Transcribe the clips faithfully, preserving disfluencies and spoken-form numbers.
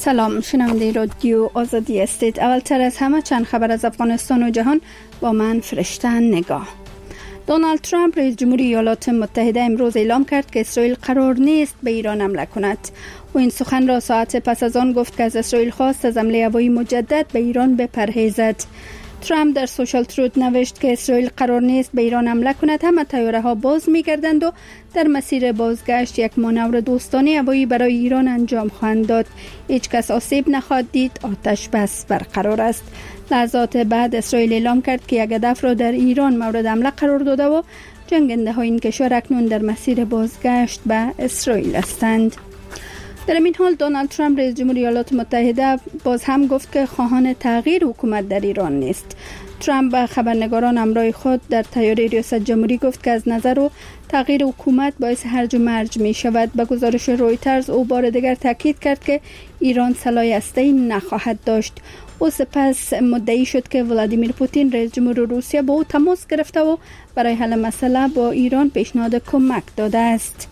سلام، شنونده رادیو آزادی هستید. اولتر از همه چند خبر از افغانستان و جهان با من فرشته نگاه. دونالد ترامپ رئیس جمهوری ایالات متحده امروز اعلام کرد که اسرائیل قرار نیست به ایران حمله کند. او این سخن را ساعت پس از آن گفت که از اسرائیل خواست از حمله هوایی مجدد به ایران بپرهیزد. ترامپ در سوشال تروت نوشت که اسرائیل قرار نیست به ایران حمله کند. همه طیاره ها باز می‌گردند و در مسیر بازگشت یک مانور دوستانه هوایی برای ایران انجام خواهند داد. هیچ کس آسیب نخواهد دید. آتش بس برقرار است. لحظات بعد اسرائیل اعلام کرد که یک هدف را در ایران مورد حمله قرار داده و جنگنده های این کشور اکنون در مسیر بازگشت به اسرائیل هستند. در این حال دونالد ترامپ رئیس جمهوری ایالات متحده باز هم گفت که خواهان تغییر حکومت در ایران نیست. ترامپ به خبرنگاران همراه خود در طیاره ریاست جمهوری گفت که از نظر او تغییر حکومت باعث هرج و مرج می شود. به گزارش رویترز او بار دیگر تاکید کرد که ایران سلاح هسته‌ای نخواهد داشت. او سپس مدعی شد که ولادیمیر پوتین رئیس جمهور روسیه با او تماس گرفته و برای حل مسئله با ایران پیشنهاد کمک داده است.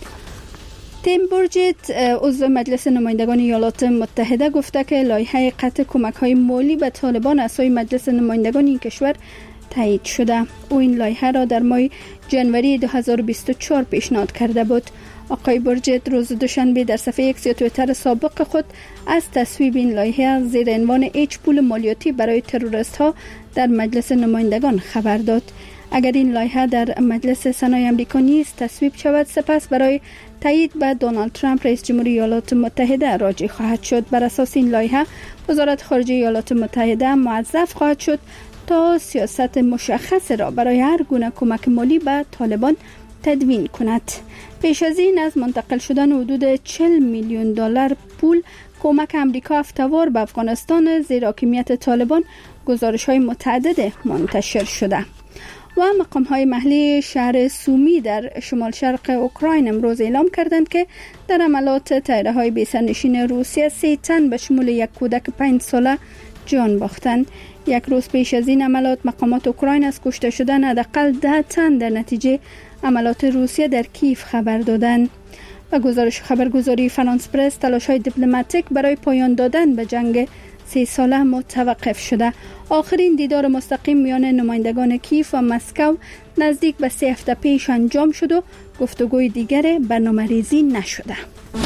تیم بورجت عضو مجلس نمایندگان ایالات متحده گفته که لایحه قطع کمک‌های مالی به طالبان از سوی مجلس نمایندگان این کشور تایید شده. او این لایحه را در ماه ژانویه دو هزار و بیست و چهار پیشنهاد کرده بود. آقای بورجت روز دوشنبه در صفحه ایکس یا توییتر سابق خود از تصویب این لایحه زیر عنوان هیچ پول مالیاتی برای تروریست ها در مجلس نمایندگان خبر داد. اگر این لایحه در مجلس سنای آمریکا نیز تصویب شود، سپس برای تایید به دونالد ترامپ رئیس جمهوری ایالات متحده راجع خواهد شد. بر اساس این لایحه وزارت خارجه ایالات متحده موظف خواهد شد تا سیاست مشخص را برای هر گونه کمک مالی به طالبان تدوین کند. پیش از این از منتقل شدن حدود چهل میلیون دلار پول کمک امریکا هفته‌وار به افغانستان زیر حاکمیت طالبان گزارش‌های متعدد منتشر شده. و مقام‌های محلی شهر سومی در شمال شرق اوکراین امروز اعلام کردند که در حملات طیاره‌های بی‌سرنشین روسیه سه تن به شمول یک کودک پنج ساله جان باختند. یک روز پیش از این حملات مقامات اوکراین از کشته شدن حداقل ده تن در نتیجه حملات روسیه در کیف خبر دادند. و گزارش خبرگزاری فرانس پرس تلاش‌های دیپلماتیک برای پایان دادن به جنگ سه ساله متوقف شده. آخرین دیدار مستقیم میان نمایندگان کیف و مسکو نزدیک به سه هفته پیش انجام شد و گفتگوی دیگر برنامه‌ریزی نشده.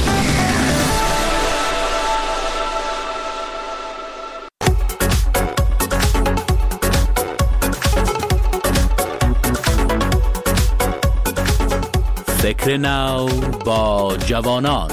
فکر نو با جوانان.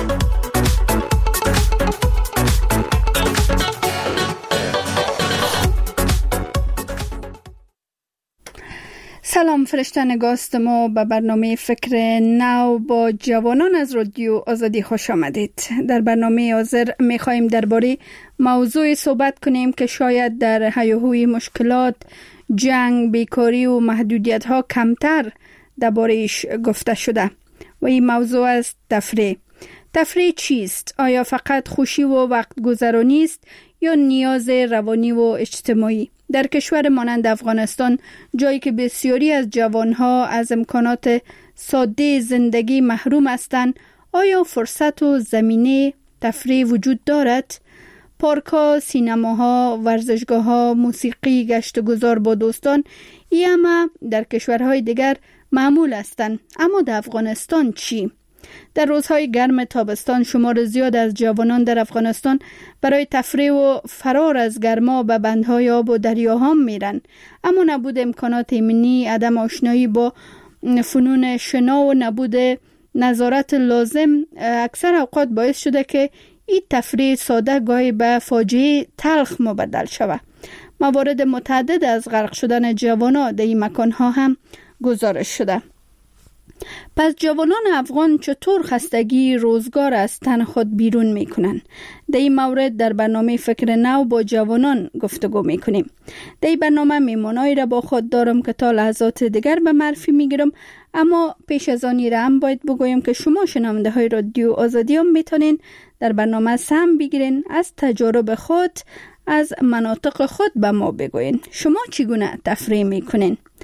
سلام، فرشته نگاست ما به برنامه فکر نو با جوانان از رادیو آزادی خوش آمدید. در برنامه حاضر می‌خوایم درباره موضوع صحبت کنیم که شاید در هیاهوی مشکلات، جنگ، بیکاری و محدودیت‌ها کمتر درباره‌اش گفته شده و این موضوع است تفریح. تفریح چیست؟ آیا فقط خوشی و وقت گذرانی است یا نیاز روانی و اجتماعی؟ در کشور مانند افغانستان، جایی که بسیاری از جوانها از امکانات ساده زندگی محروم هستند، آیا فرصت و زمینه تفریح وجود دارد؟ پارک‌ها، سینماها، ورزشگاه‌ها، موسیقی، گشت و گذار با دوستان، ای همه در کشورهای دیگر معمول هستند. اما در افغانستان چی؟ در روزهای گرم تابستان شمار زیاد از جوانان در افغانستان برای تفریح و فرار از گرما به بندهای آب و دریاها میرن. اما نبود امکانات ایمنی، عدم آشنایی با فنون شنا و نبود نظارت لازم اکثر اوقات باعث شده که این تفریح ساده گاهی به فاجعه تلخ مبدل شود. موارد متعدد از غرق شدن جوانان در این مکانها هم گزارش شده. پس جوانان افغان چطور خستگی روزگار از تن خود بیرون میکنن؟ در این مورد در برنامه فکر نو با جوانان گفتگو میکنیم. در این برنامه میمونایی را با خود دارم که تا لحظات دیگر به معرفی میگیرم، اما پیش از آن را هم باید بگویم که شما شنونده های رادیو آزادی هم میتونین در برنامه سهم بگیرین، از تجارب خود از مناطق خود به ما بگوین. شما چگونه تفریح میکنین؟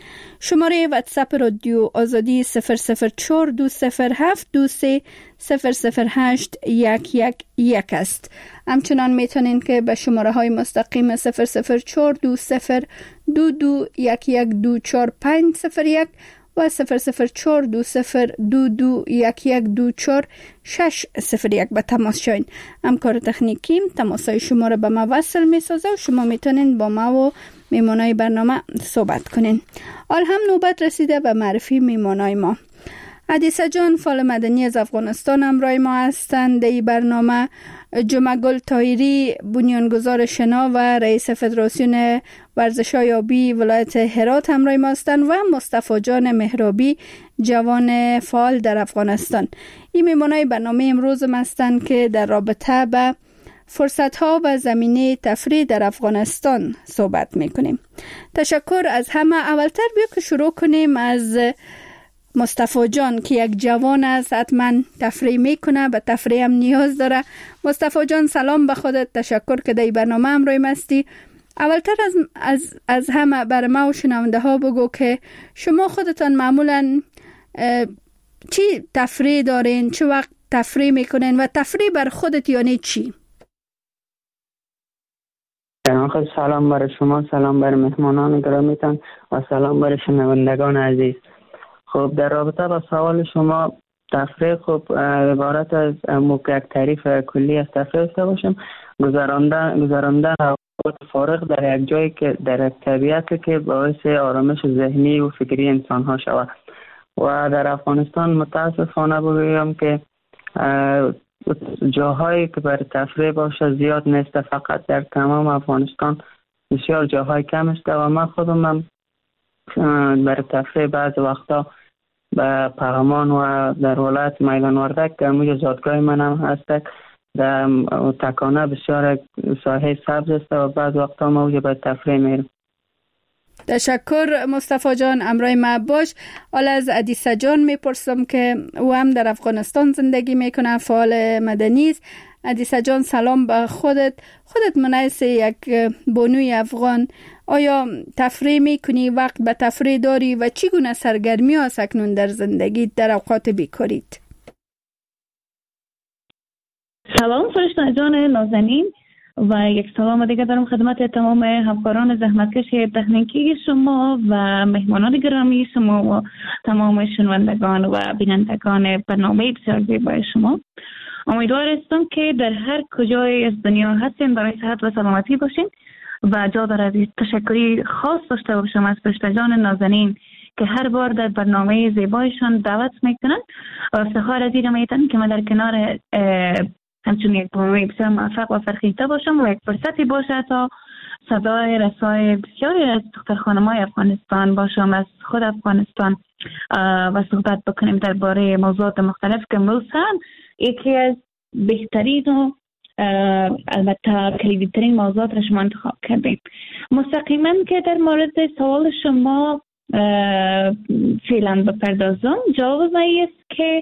شماره واتساپ رادیو آزادی صفر صفر چهار دو صفر هفت دو سه صفر صفر هشت یک یک یک است. همچنان میتونین که به شماره های مستقیم صفر صفر چهار دو صفر دو دو یک یک دو چهار پنج صفر یک و صفر صفر چهار دو صفر دو دو یک یک دو چهار شش صفر یک به تماس شوین. همکار تکنیکیم تماسای شما را به ما وصل می سازه و شما میتونین با ما و میمانای برنامه صحبت کنین. حال هم نوبت رسیده به معرفی میمانای ما. حدیثه جان فعال مدنی از افغانستان همراه ما هستند. در این برنامه جمعه گل طاهری بنیانگذار شنا و رئیس فدراسیون ورزش‌های آبی ولایت هرات همراه ما هستند و مصطفی جان مهرابی جوان فعال در افغانستان. این میمانای برنامه امروز هستند که در رابطه به فرصت‌ها و زمینه تفریح در افغانستان صحبت می‌کنیم. تشکر از همه. اولتر بیا که شروع کنیم از مصطفی جان که یک جوان است، حتما تفریح میکنه، به تفریح هم نیاز داره. مصطفی جان سلام به خودت، تشکر که در برنامه همراه ما هستی. اولتر از از از همه بر ما و شنونده ها بگو که شما خودتان معمولا چی تفریح دارین، چه وقت تفریح میکنین و تفریح بر خودت یعنی چی؟ خیلی سلام برای شما، سلام برای مهمانان گرامیتان و سلام برای شنوندگان عزیز. خب در رابطه با سوال شما، تفریح خب عبارت از یک تعریف کلی از تفریح داشته باشیم، گذراندن گذراندن اوقات فارغ در یک جایی که در یک طبیعت که باعث آرامش ذهنی و فکری انسان ها شود. و در افغانستان متاسفانه بگویم که جاهایی که برای تفریح باشه زیاد نیست، فقط در تمام افغانستان بسیار جاهای کم است و من خودم هم برای تفریح بعض وقتا به پغمان و در ولایت میدان وردک که موجه زادگاه من هم هست در تکانه بسیار ساحه سبز است و بعض وقتا موجه به تفریح میرم. تشکر مصطفی جان، امرای ما باش. حالا از حدیثه جان میپرسم که او هم در افغانستان زندگی میکنه، فعال مدنی است. حدیثه جان سلام به خودت. خودت منعیس یک بانوی افغان، آیا تفریح میکنی، وقت به تفریح داری و چی گونه سرگرمی ها اکنون در زندگی در اوقات بیکاریت؟ سلام فرشته جان نازنین و یک سلام دیگه دارم خدمت تمام همکاران زحمتکش تکنیکی شما و مهمانان گرامی شما و تمام شنوندگان و بینندگان برنامه بسیار زیبای شما. امیدوار هستم که در هر کجای از دنیا هستین برای صحت و سلامتی باشین و جا دارد تشکری خاص داشته باشم از فرشته جان نازنین که هر بار در برنامه زیبایشان دعوت میکنن و افتخار از این میتن که من در کنار همچون یک برنامه بسیار موفق و فرخیده باشم و یک فرصتی باشه تا صدای رسای بسیاری از دختر خانم‌های افغانستان باشم، از خود افغانستان و صحبت بکنیم درباره موضوعات مختلف که امروز هم یکی از بهترین و البته کلیدی ترین موضوعات را شما انتخاب کردیم. مستقیما که در مورد سوال شما فعلا بپردازم، جواب من است که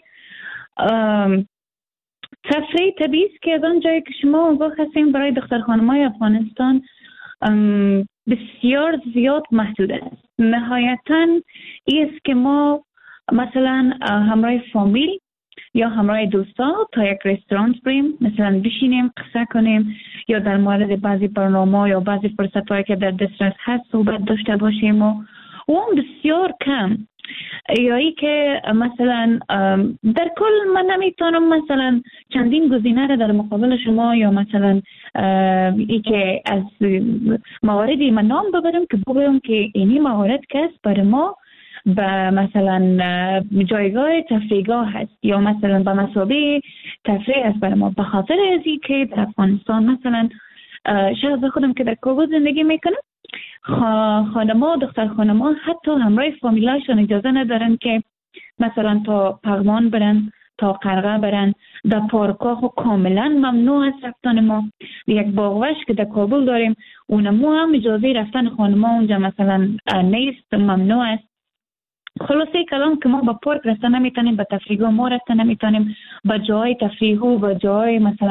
تفریح طبیعی است که از آن جایی که شما آگاه هستیم برای دختر خانم‌های افغانستان بسیار زیاد محدود است. نهایتاً این است که ما مثلا همراه فامیل یا همراه دوستا تا یک رستوران بریم، مثلا بشینیم قصه کنیم یا در مورد بعضی برنامه یا بعضی فرصت‌هایی که در دسترس هست صحبت داشته باشیم و اون بسیار کم. یا ای که مثلا در کل من نمیتونم مثلا چندین گزینه را در مقابل شما یا مثلا ای که از مواردی من نام ببرم که بگویم که اینی موارد که است برای ما به مثلا جایگاه تفریحگاه هست یا مثلا به مثابه تفریح است برای ما، به خاطر از این که در افغانستان مثلا شخص خودم که در کابل زندگی میکنم، خانما دختر خانما حتی همراه فامیلاشون اجازه ندارن که مثلا تا پغمان برن، تا قرغه برن. در پارک‌ها خو کاملا ممنوع است رفتن ما. یک باغوش که در کابل داریم اونمو هم اجازه رفتن خانما اونجا مثلا نیست، ممنوع است. خلاصه کلام که ما با پارک رفتن نمیتونیم، به تفریحگاه ما رفتن نمیتونیم، با جای تفریح و با جای مثلا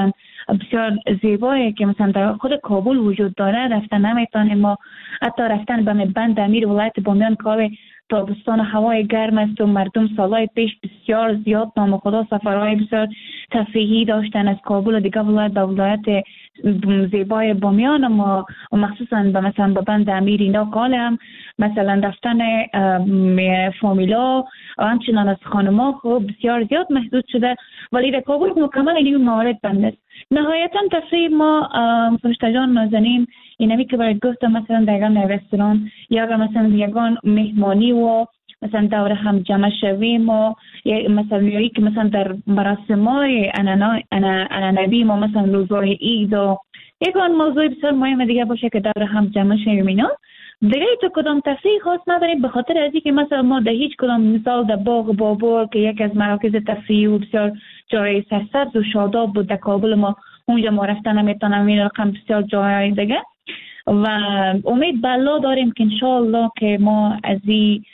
بسیار زیبایی که مثلا در خود کابل وجود داره رفتن نمیتونیم. ما حتی رفتن به بند امیر ولایت بامیان که تابستان هوای گرم است و مردم سالهای پیش بسیار زیاد نام خدا سفرهای بسیار تفریحی داشتن از کابل و دیگه ولایت به ولایت زیبای بامیان. ما مخصوصا به مثلا به بند امیر اینا کال هم مثلا رفتن فامیلا و همچنان از خانما خوب بسیار زیاد محدود شده، ولی در کابل مکمل این موارد بند است. نهایتا تفریح ما فرشته جان نازنین اینمی که برای گفتم مثلا در یگان رستوران یا اگر مثلا یگان مهمانی و مثلا دور هم جمع شویم و مثلا یایی که مثلا در مراسم‌های عنعنوی ما مثلا روزهای عید و یگان موضوع بسیار مهم دیگه باشه که دور هم جمع شویم اینا دیگه تو کدام تفریح خاص نداریم، به خاطر از اینکه مثلا ما در هیچ کدام مثال در باغ بابور که یک از مراکز تفریحی و بسیار جای سرسبز و شاداب بود در کابل ما اونجا ما رفتن نمیتونم این رقم بسیار جای دیگه و امید به الله داریم که انشاءالله که ما از این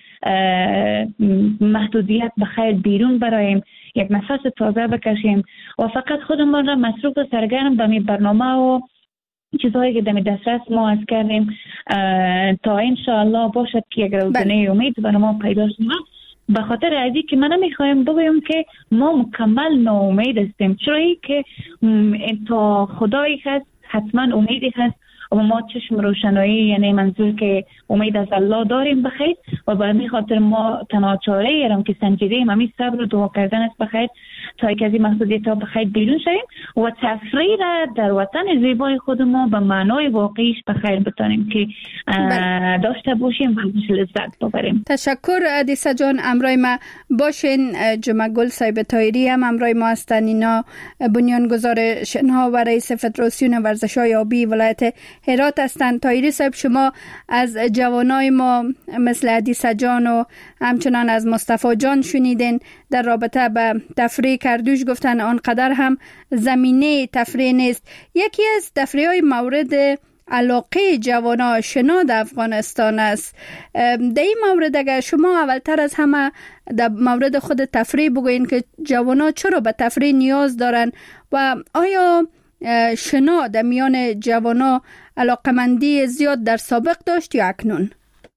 محدودیت به خیر بیرون برایم، یک نفس تازه بکشیم و فقط خودمون را مصروف و سرگرم به می برنامه و چیزهایی که دم دسترس ما از کردیم تا انشاءالله باشد که یک روزنه امید برای ما پیدا شد. به خاطر ازی که من نمیخوایم بگویم که ما مکمل ناامید هستیم، چرایی که تا خدایی هست حتما امیدی هست و ما چشم روشنایی یعنی منظور که امید از الله داریم بخیر و به همین خاطر ما تناچاره ایرم که سنجیدیم همین صبر و دعا کردن است بخیر تا یک از این محدودیت ها بخیر بیرون شویم و تفریح را در وطن زیبای خود ما به معنای واقعیش بخیر بتانیم که داشته باشیم و ازش لذت ببریم. تشکر عدیسه جان، امرای ما باشین. جمعه گل صاحب طاهری هم امرای ما هستن، اینا بنیانگذار شنها و رئیس فدراسیون ورزش‌های آبی ولایت هرات هستند. طاهری صاحب، شما از جوانای ما مثل عدیسه جان و همچنان از مصطفی جان شنیدین در رابطه به تفریح کردوش گفتن آنقدر هم زمینه تفریح نیست. یکی از تفریح‌های مورد علاقه جوانا شنا در افغانستان است. در این مورد اگر شما اولتر از همه در مورد خود تفریح بگوین که جوانا چرا به تفریح نیاز دارن و آیا شنا در میان جوانا علاقمندی زیاد در سابق داشت یا اکنون؟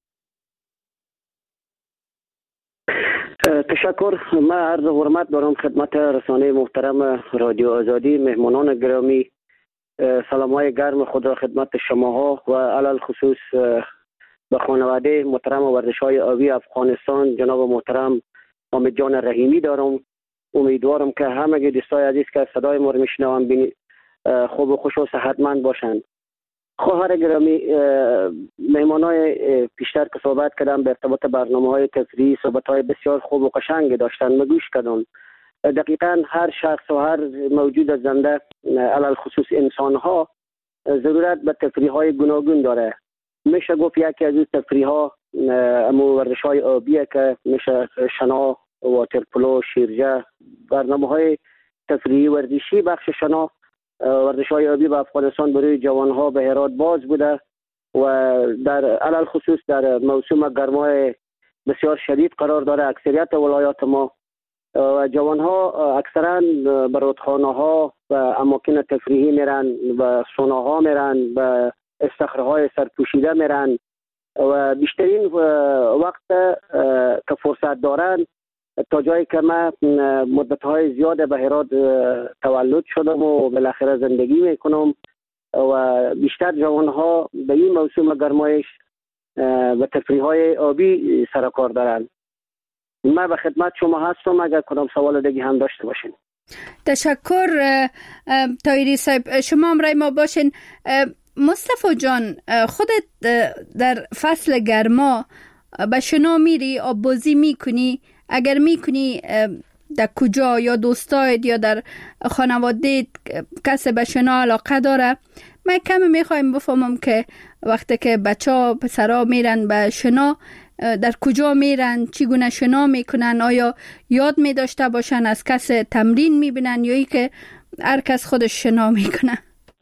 تشکر. من عرض حرمت دارم خدمت رسانه محترم رادیو آزادی، مهمانان گرامی، سلام های گرم خود را خدمت شماها و علل خصوص به خانواده محترم ورزش های آبی افغانستان جناب محترم حامد جان رحیمی دارم. امیدوارم که همه دوستای عزیز که صدای ما رو میشنوند خوب و خوش و صحتمند باشند. خواهر گرامی، مهمانای پیشتر که صحبت کردن به ارتباط برنامه های تفریحی صحبت های بسیار خوب و قشنگ داشتن، مگوش کردن. دقیقا هر شخص و هر موجود زنده علل خصوص انسان ها ضرورت به تفریح های گوناگون داره. میشه گفت یکی از این تفریح ها امو ورزش های آبیه که میشه شنا، واترپولو، شیرجه، برنامه های تفریحی ورزشی. بخش شنا ورزش های آبی به افغانستان برای جوان ها به هرات باز بوده و در علل خصوص در موسم گرمای بسیار شدید قرار داره. اکثریت ولایات ما و جوان ها اکثرا به رودخانه ها و اماکن تفریحی میرن و سوناها میرن و استخرهای سرپوشیده میرن و بیشترین وقت که فرصت دارن تا جایی که من مدتهای زیاد به هرات تولد شدم و بالاخره زندگی میکنم و بیشتر جوان ها به این موسم گرمایش و تفریح های آبی سر کار دارن. من به خدمت شما هستم اگر کدام سوال دیگه هم داشته باشین. تشکر طاهری صاحب، شما امرای ما باشین. مصطفی جان، خودت در فصل گرما به شنا میری، آب بازی میکنی؟ اگر میکنی در کجا، یا دوستایت یا در خانواده کسی به شنا علاقه داره؟ من کمی میخوایم بفهمم که وقتی که بچه ها پسرها میرن به شنا در کجا میرن، چگونه شنا میکنن، آیا یاد میداشته باشن، از کس تمرین میبینن یا ای که هر کس خودش شنا میکنه؟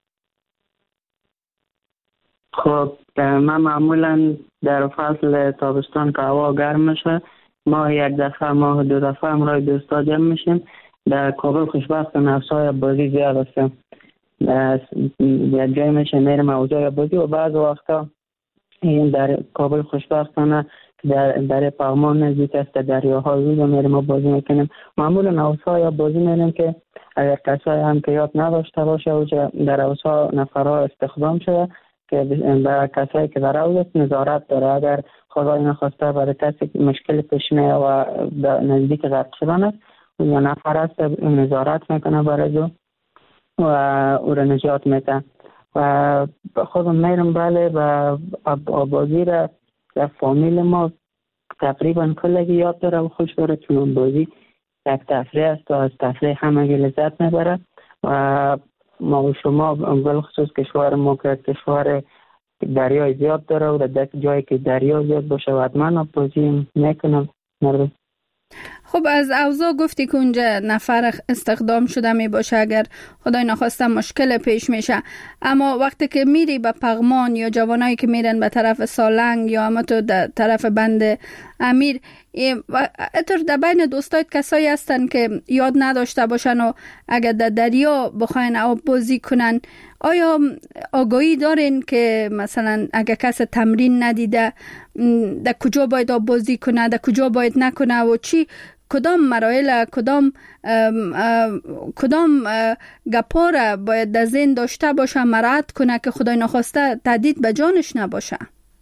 خب من معمولا در فصل تابستان که هوا گرم میشه ماه یک دفعه ماه دو دفعه امرای دوستا جمع میشیم. در کابل خوشبخت نفسای بازی زیاد هستم. یا جای میشه میرم اوجای بازی و بعض وقتا این در کابل خوشبختانه در در پغمان نزدیک است دریاهای روز میرم بازی میکنیم. معمولا اوسا یا بازی میریم که اگر کسایی هم که یاد نداشته باشه و در اوسا نفرها استخدام شده که برای کسایی که در اوسا نظارت داره، اگر خدای نخواسته برای کسی مشکل پیش میاد و نزدیک غرق شدن است یا نفر است نظارت میکنه برای او و او را نجات میده. و خودم میرم بله و بازی را در فامیل ما تقریبا کلگی یاد داره و خوش داره، چون بازی یک تفریح است و از تفریح همه لذت میبره و ما و شما بالخصوص کشور ما که کشور دریای زیاد داره و در جایی که دریا زیاد باشه و حتما بازی میکنم مردم. خب از اوضاع گفتی که اونجا نفر استخدام شده می باشه اگر خدای نخواسته مشکل پیش میشه، اما وقتی که میری به پغمان یا جوانایی که میرن به طرف سالنگ یا اما تو در طرف بند امیر، اتر در بین دوستایت کسایی هستن که یاد نداشته باشن و اگر در دریا بخواین آب بازی کنن، آیا آگاهی دارین که مثلا اگر کس تمرین ندیده در کجا باید آب بازی کنه، در کجا باید نکنه و چی کدام مراحل کدام ام ام کدام گپا را باید در ذهن داشته باشه مراعات کنه که خدای نخواسته تهدید به جانش نباشه؟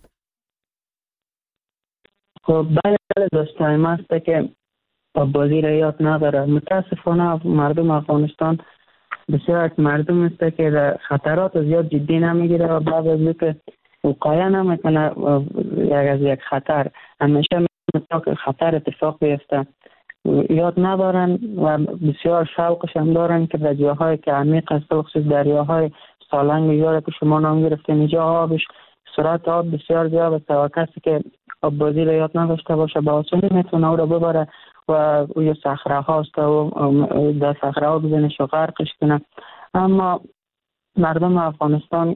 خب بله بله دوستای ما است که آب بازی را یاد نداره. متاسفانه مردم افغانستان بسیار مردم است که در خطرات زیاد جدی نمیگیره و بعد از اینکه وقایع نمیکنه یک از یک خطر همیشه میگه که خطر اتفاق بیفته یاد ندارن و بسیار شوقش هم دارن که در جاهای که عمیق است خصوص دریاهای سالنگ یا که شما نام گرفتین اینجا آبش سرعت آب بسیار زیاد است و کسی که آب بازی را یاد نداشته باشه با آسانی میتونه او را ببره و او صخره هاست و در صخره ها بزنش و غرقش کنه. اما مردم افغانستان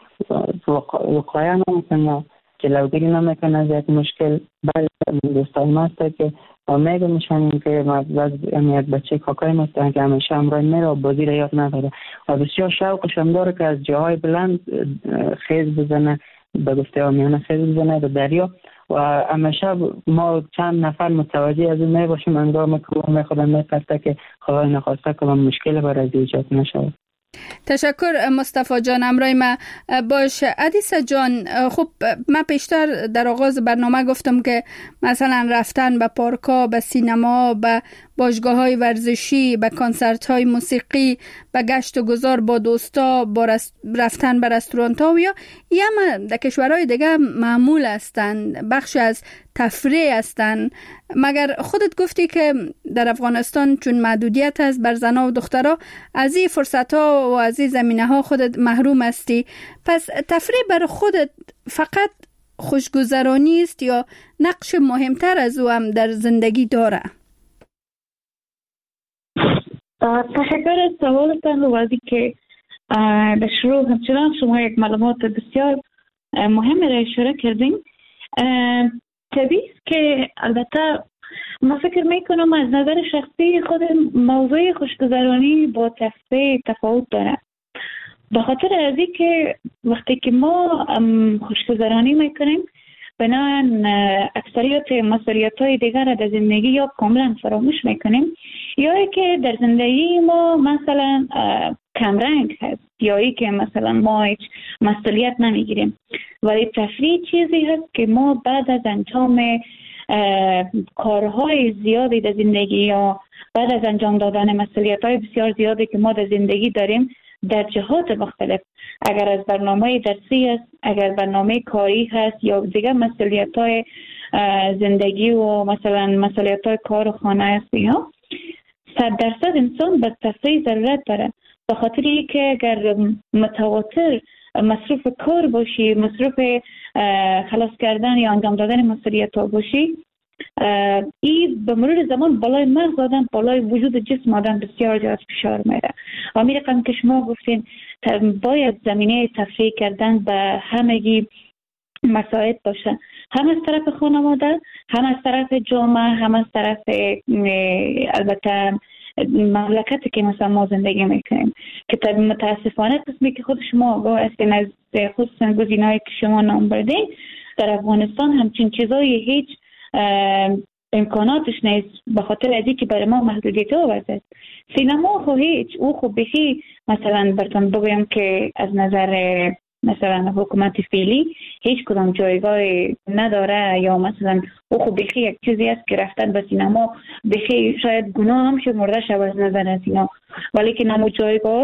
وقایع نمیکنه، جلوگیری نمیکنه از یک مشکل. بله دوستای ما است که میگه میشن که یک بچه کاکای ما است که همیشه همراه میره و بازی را یاد نداره و بسیار شوقش هم داره که از جاهای بلند خیز بزنه، به گفته آمیانه خیز بزنه به دریا و همیشه ما چند نفر متوجه از این میباشیم انگار که ما خودم میپسته که خدای نخواسته که مشکل برای ایجاد نشود. تشکر مصطفی جان، امرای ما باش. حدیث جان، خب من پیشتر در آغاز برنامه گفتم که مثلا رفتن به پارکا، به سینما، به باشگاه‌های ورزشی، به کنسرت‌های موسیقی، به گشت و گذار با دوستا، با رفتن به رستوران‌ها و یا یه در کشورهای دیگه معمول هستند، بخش از تفریح هستند. مگر خودت گفتی که در افغانستان چون محدودیت هست بر زنها و دخترها از این فرصت‌ها و از این زمینه‌ها خودت محروم هستی، پس تفریح برای خودت فقط خوشگذرانی است یا نقش مهمتر از او هم در زندگی داره؟ تشکر از سوالتان و از اینکه در شروع همچنان شما یک معلومات بسیار مهم را اشاره کردین. طبیعی است که البته ما فکر میکنم از نظر شخصی خود موضوع خوشگذرانی با تفریح تفاوت داره، به خاطر از اینکه وقتی که ما خوشگذرانی میکنیم بنابراین اکثریت مسئولیت‌های دیگر را در زندگی یا کاملا فراموش میکنیم یا ای که در زندگی ما مثلا کمرنگ هست یا ای که مثلا ما هیچ مسئولیت نمیگیریم، ولی تفریح چیزی هست که ما بعد از انجام کارهای زیادی در زندگی یا بعد از انجام دادن مسئولیت‌های بسیار زیادی که ما در زندگی داریم در جهات مختلف، اگر از برنامه درسی است، اگر برنامه کاری هست یا دیگر مسئولیت‌های زندگی و مثلا مسئولیت‌های کار و خانه است، یا صد درصد انسان به تفریح ضرورت داره، به خاطر اینکه اگر متواتر مصروف کار باشی، مصروف خلاص کردن یا انجام دادن مسئولیت‌ها باشی، این به مرور زمان بالای مغز آدم، بالای وجود جسم آدم بسیار زیاد فشار میره. و می رقم که شما گفتین باید زمینه تفریح کردن به همگی مساعد باشه، هم از طرف خانواده، هم از طرف جامعه، هم از طرف البته مملکتی که مثلا ما زندگی میکنیم که طب متاسفانه قسمی که خود شما آگاه هستین از خصوصا گزینه‌هایی که شما نام بردین در افغانستان همچین چیزایی هیچ امکاناتش نیست به خاطر ازی که برای ما محدودیت آورده. سینما خو هیچ او خو بخی مثلا براتون بگویم که از نظر مثلا حکومت فعلی هیچ کدام جایگاه نداره یا مثلا او خو بخی یک چیزی است که رفتن به سینما بخی شاید گناه هم شمرده شود از نظر سینما، ولی که نمو جایگاه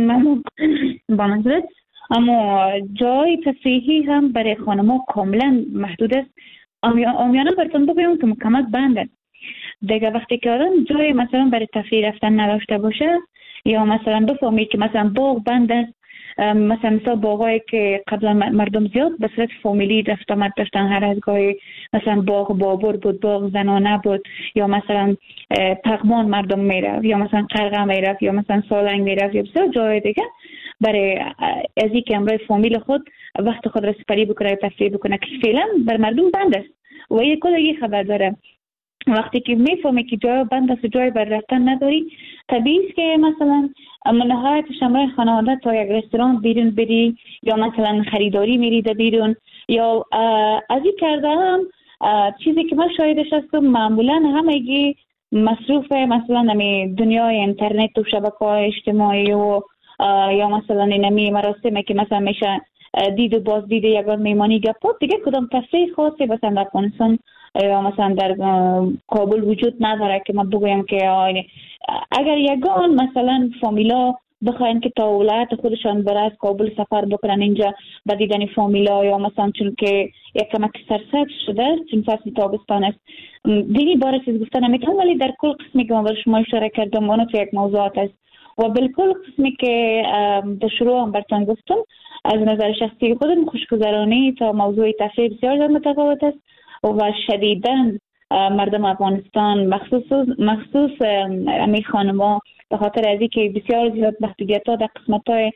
با منظورت اما جای تفریحی هم برای خانما کاملا محدود است. آمیانه براتون بگویم که مکمل بند است دیگه. وقتی که آدم جای مثلا برای تفریح رفتن نداشته باشه یا مثلا بفهمی که مثلا باغ بند است، مثلا مثلا باغایی که قبلا مردم زیاد به صورت فامیلی رفت آمد داشتن، هر از گاهی مثلا باغ بابور بود، باغ زنانه بود، یا مثلا پغمان مردم میرفت، یا مثلا قرقه میرفت، یا مثلا سالنگ میرفت، یا بسیار جای دیگه برای از اینکه امروز فامیل خود وقت خود را سپری بکنه تفریح بکنه که فعلا بر مردم بند است و یک کلی خبر داره. وقتی که میفهمی که جای بند است و جای بر رفتن نداری، طبیعی است که مثلا نهایتش امروز خانواده تا یک رستوران بیرون بری یا مثلا خریداری میری در بیرون یا از این کرده هم چیزی که من شاهدش هستم معمولا همگی مصروف مثلا نمی دنیای اینترنت و شبکه‌های اجتماعی و یا مثلا نمی مراسمی که مثلا میشه دید و باز دید یگان میمانی گپا دیگه کدام تفریح خاصی مثلا در افغانستان یا مثلا در کابل وجود نداره که من بگویم که اگر یگان مثلا فامیلا بخواین که تا ولایت خودشان بره از کابل سفر بکنن اینجا با دیدن فامیلا یا مثلا چون که یک کمک سرسبز شده چون فصل تابستان است دیگه باره چیز گفتن نمیتونم، ولی در کل قسمی که من برای شما اشاره کردم اونو تو یک موضوعات است و بالکل قسمی که در شروع هم براتون گفتم از نظر شخصی خودم خوشگذرانی تا موضوع تفریح بسیار متفاوت است و شدیداً مردم افغانستان مخصوص مخصوص امی خانما به خاطر از اینکه بسیار زیاد محدودیت‌ها در قسمت‌های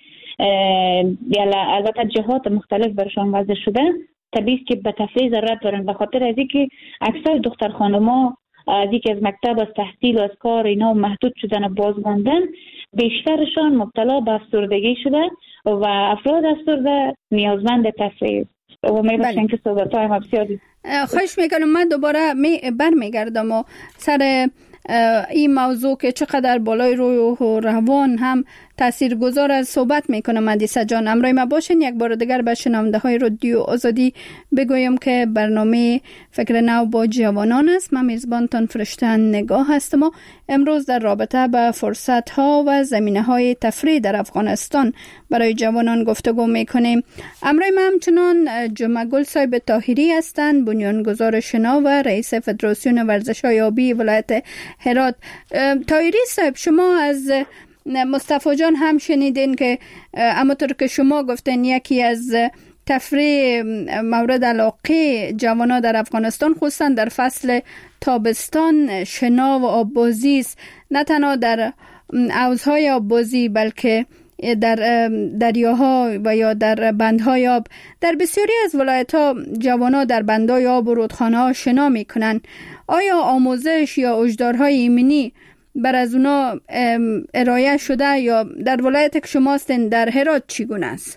البته جهات مختلف برشان وضع شده، طبیعی است که به تفریح ضرورت دارن به خاطر از اینکه اکثر دختر خانما از اینکه از مکتب از تحصیل و از کار اینا محدود شدن و باز ماندن بیشترشان مبتلا به افسردگی شده و افراد افسرده نیازمند تفریح و میباشن که صحبت های ما بسیار خواهش میکنم. من دوباره می برمیگردم و سر این موضوع که چقدر بالای روی و روان هم تاثیرگذار از صحبت میکنم. مهدیسه جان امروز ما باشین یک بار دیگر به شنونده های رادیو آزادی بگویم که برنامه فکر نو با جوانان است. من میزبانتان فرشته نگاه هستم و امروز در رابطه با فرصت ها و زمینه های تفریح در افغانستان برای جوانان گفتگو میکنیم. امروز ما همچنان جمعه گل صاحب طاهری هستند، بنیانگذار شنا و رئیس فدراسیون ورزش های آبی ولایت هرات. طاهری صاحب شما از مصطفی جان هم شنیدین که همونطور که شما گفتین یکی از تفریح مورد علاقه جوانا در افغانستان خصوصا در فصل تابستان شنا و آببازی است. نه تنها در حوضهای آببازی بلکه در دریاها و یا در بندهای آب در بسیاری از ولایت‌ها جوانا در بندهای آب و رودخانه‌ها شنا میکنن. آیا آموزش یا هشدارهای ایمنی بر از اونا ارائه شده یا در ولایت که شما هستین در هرات چگونه است؟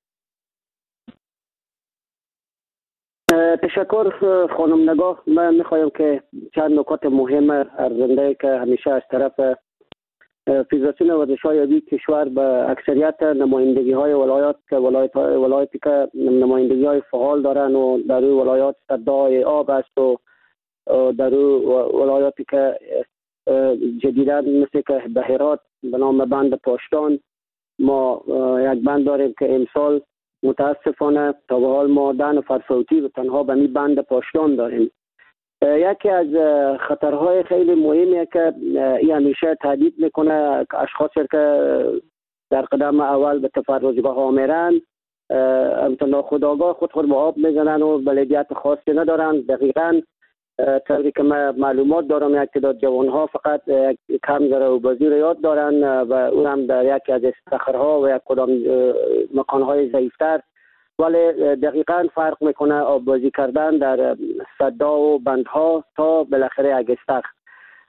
تشکر خانم نگاه. من میخوایم که چند نکات مهم ارزنده که همیشه از طرف فدراسیون ورزش‌های آبی کشور به اکثریت نمایندگی های ولایات که ولایت ولایتی که نمایندگی های فعال دارن و در اون ولایات سدهای آب است و در اون ولایاتی که جدیداً مثل که به هرات به نام بند پاشتان ما یک بند داریم که امسال متاسفانه تا به حال ما ده نفر فوتی و تنها به می بند پاشتان داریم. یکی از خطرهای خیلی مهمیه که این همیشه تهدید میکنه که اشخاصی که در قدم اول به تفرجگاه ها میرن امتنا خودآگاه خود خود به آب میزنن و بلدیت خاصی ندارن. دقیقاً طوری که من معلومات دارم یک تعداد جوان ها فقط کم ذره و بازی رو یاد دارن و اون هم در یکی از استخرها و یک کدام مکان های ضعیفتر، ولی دقیقاً فرق میکنه آب بازی کردن در صدا و بندها تا بالاخره یک استخر.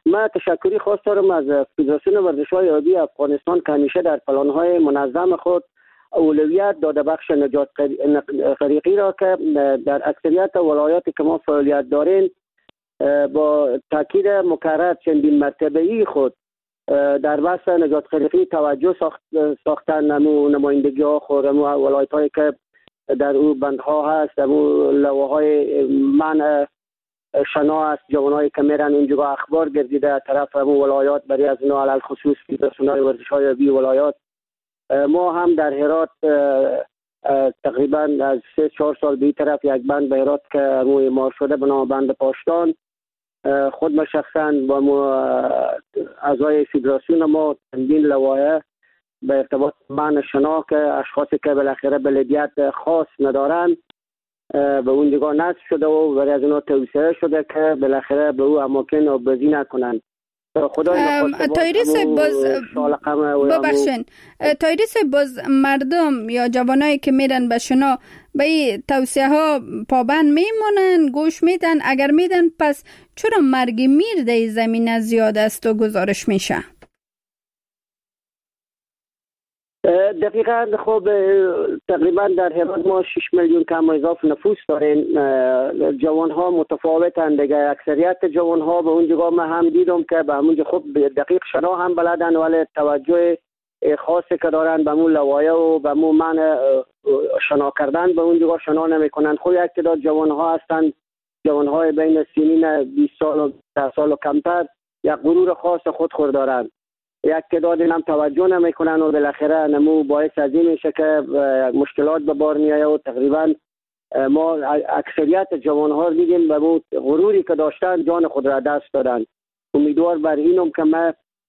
من تشکری خاص دارم از فدراسیون ورزش‌های آبی افغانستان که همیشه در پلان‌های منظم خود اولویت داده بخش نجات غریقی را که در اکثریت ولایاتی که ما فعالیت داریم با تاکید مکرر چندین مرتبه‌ای خود در بحث نجات غریقی توجه ساخت ساختن نمو نمایندگی ها خود نمو ولایت هایی که در او بندها هست نمو لواهای منع شنا است جوانایی که میرن اونجا اخبار گردیده طرف همون ولایات برای از اینا علل خصوص فدراسیون ورزش‌های آبی ولایات. ما هم در هرات تقریبا از سه چهار سال به طرف یک بند به هرات که همون اعمار شده به نام بند پاشتان، خود ما شخصا با ما اعضای فدراسیون ما چندین لوایح به ارتباط بند شنا که اشخاصی که بالاخره بلدیت خاص ندارن به اون دیگه نصب شده و برای از اونا توصیه شده که بالاخره به او اماکن آبازی نکنن. تایریس باز ببخشین تایریس باز مردم یا جوانایی که میرن به شنا به این توصیه ها پابند میمونن گوش میدن؟ اگر میدن پس چرا مرگ میر در زمین زیاد است و گزارش میشه؟ دقیقا خب تقریبا در هرات ما شش میلیون کم اضافه نفوس داریم. جوان ها متفاوتن دیگه، اکثریت جوان ها به اون جگاه من هم دیدم که به همونجا خب دقیق شنا هم بلدن ولی توجه خاصی که دارن به اون لوایح و به اون معنی شنا کردن به اون جگاه شنا نمی کنن. خب یک تعداد جوان ها هستن، جوان های بین سنین بیست سال و ده سال و کمتر یک غرور خاص خود خور دارن، یک تعداد هم توجه نمیکنن و بالاخره نمو باعث از این میشه که مشکلات به بار میایه و تقریبا ما اکثریت جوان ها دیدیم به بود غروری که داشتن جان خود را دست دادن. امیدوار بر اینم که ما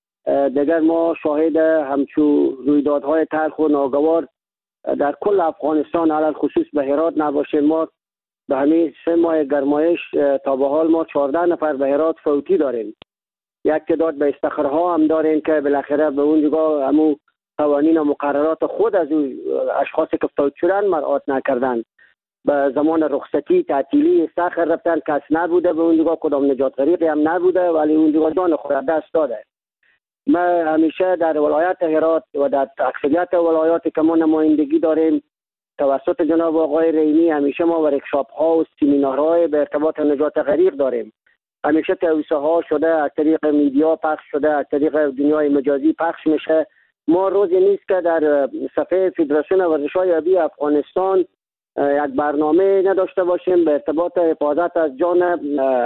دیگر ما شاهد همچو رویدادهای تلخ و ناگوار در کل افغانستان علل خصوص به هرات نباشه. ما به همین سه ماه گرمایش تا به حال ما چهارده نفر به هرات فوتی داریم. یک تعداد به استخرها هم داریم که بالاخره به اون جگاه همون قوانین و مقررات خود از اون اشخاصی که فوت شدن مراعات نکردن. به زمان رخصتی تعطیلی استخر رفتن، کس نبوده به اون جگاه، کدام نجات غریقی هم نبوده ولی اون جگاه جان خود دست داده. ما همیشه در ولایت هرات و در اکثریت ولایاتی که ما نمایندگی داریم توسط جناب آقای رئیمی همیشه ما ورکشاپ ها و سمینارهای به ارتباط نجات غریق داریم. همیشه توصیه ها شده از طریق میدیا پخش شده، از طریق دنیای مجازی پخش میشه. ما روزی نیست که در صفحه فدراسیون ورزش‌های آبی افغانستان یک برنامه نداشته باشیم به ارتباط حفاظت از جان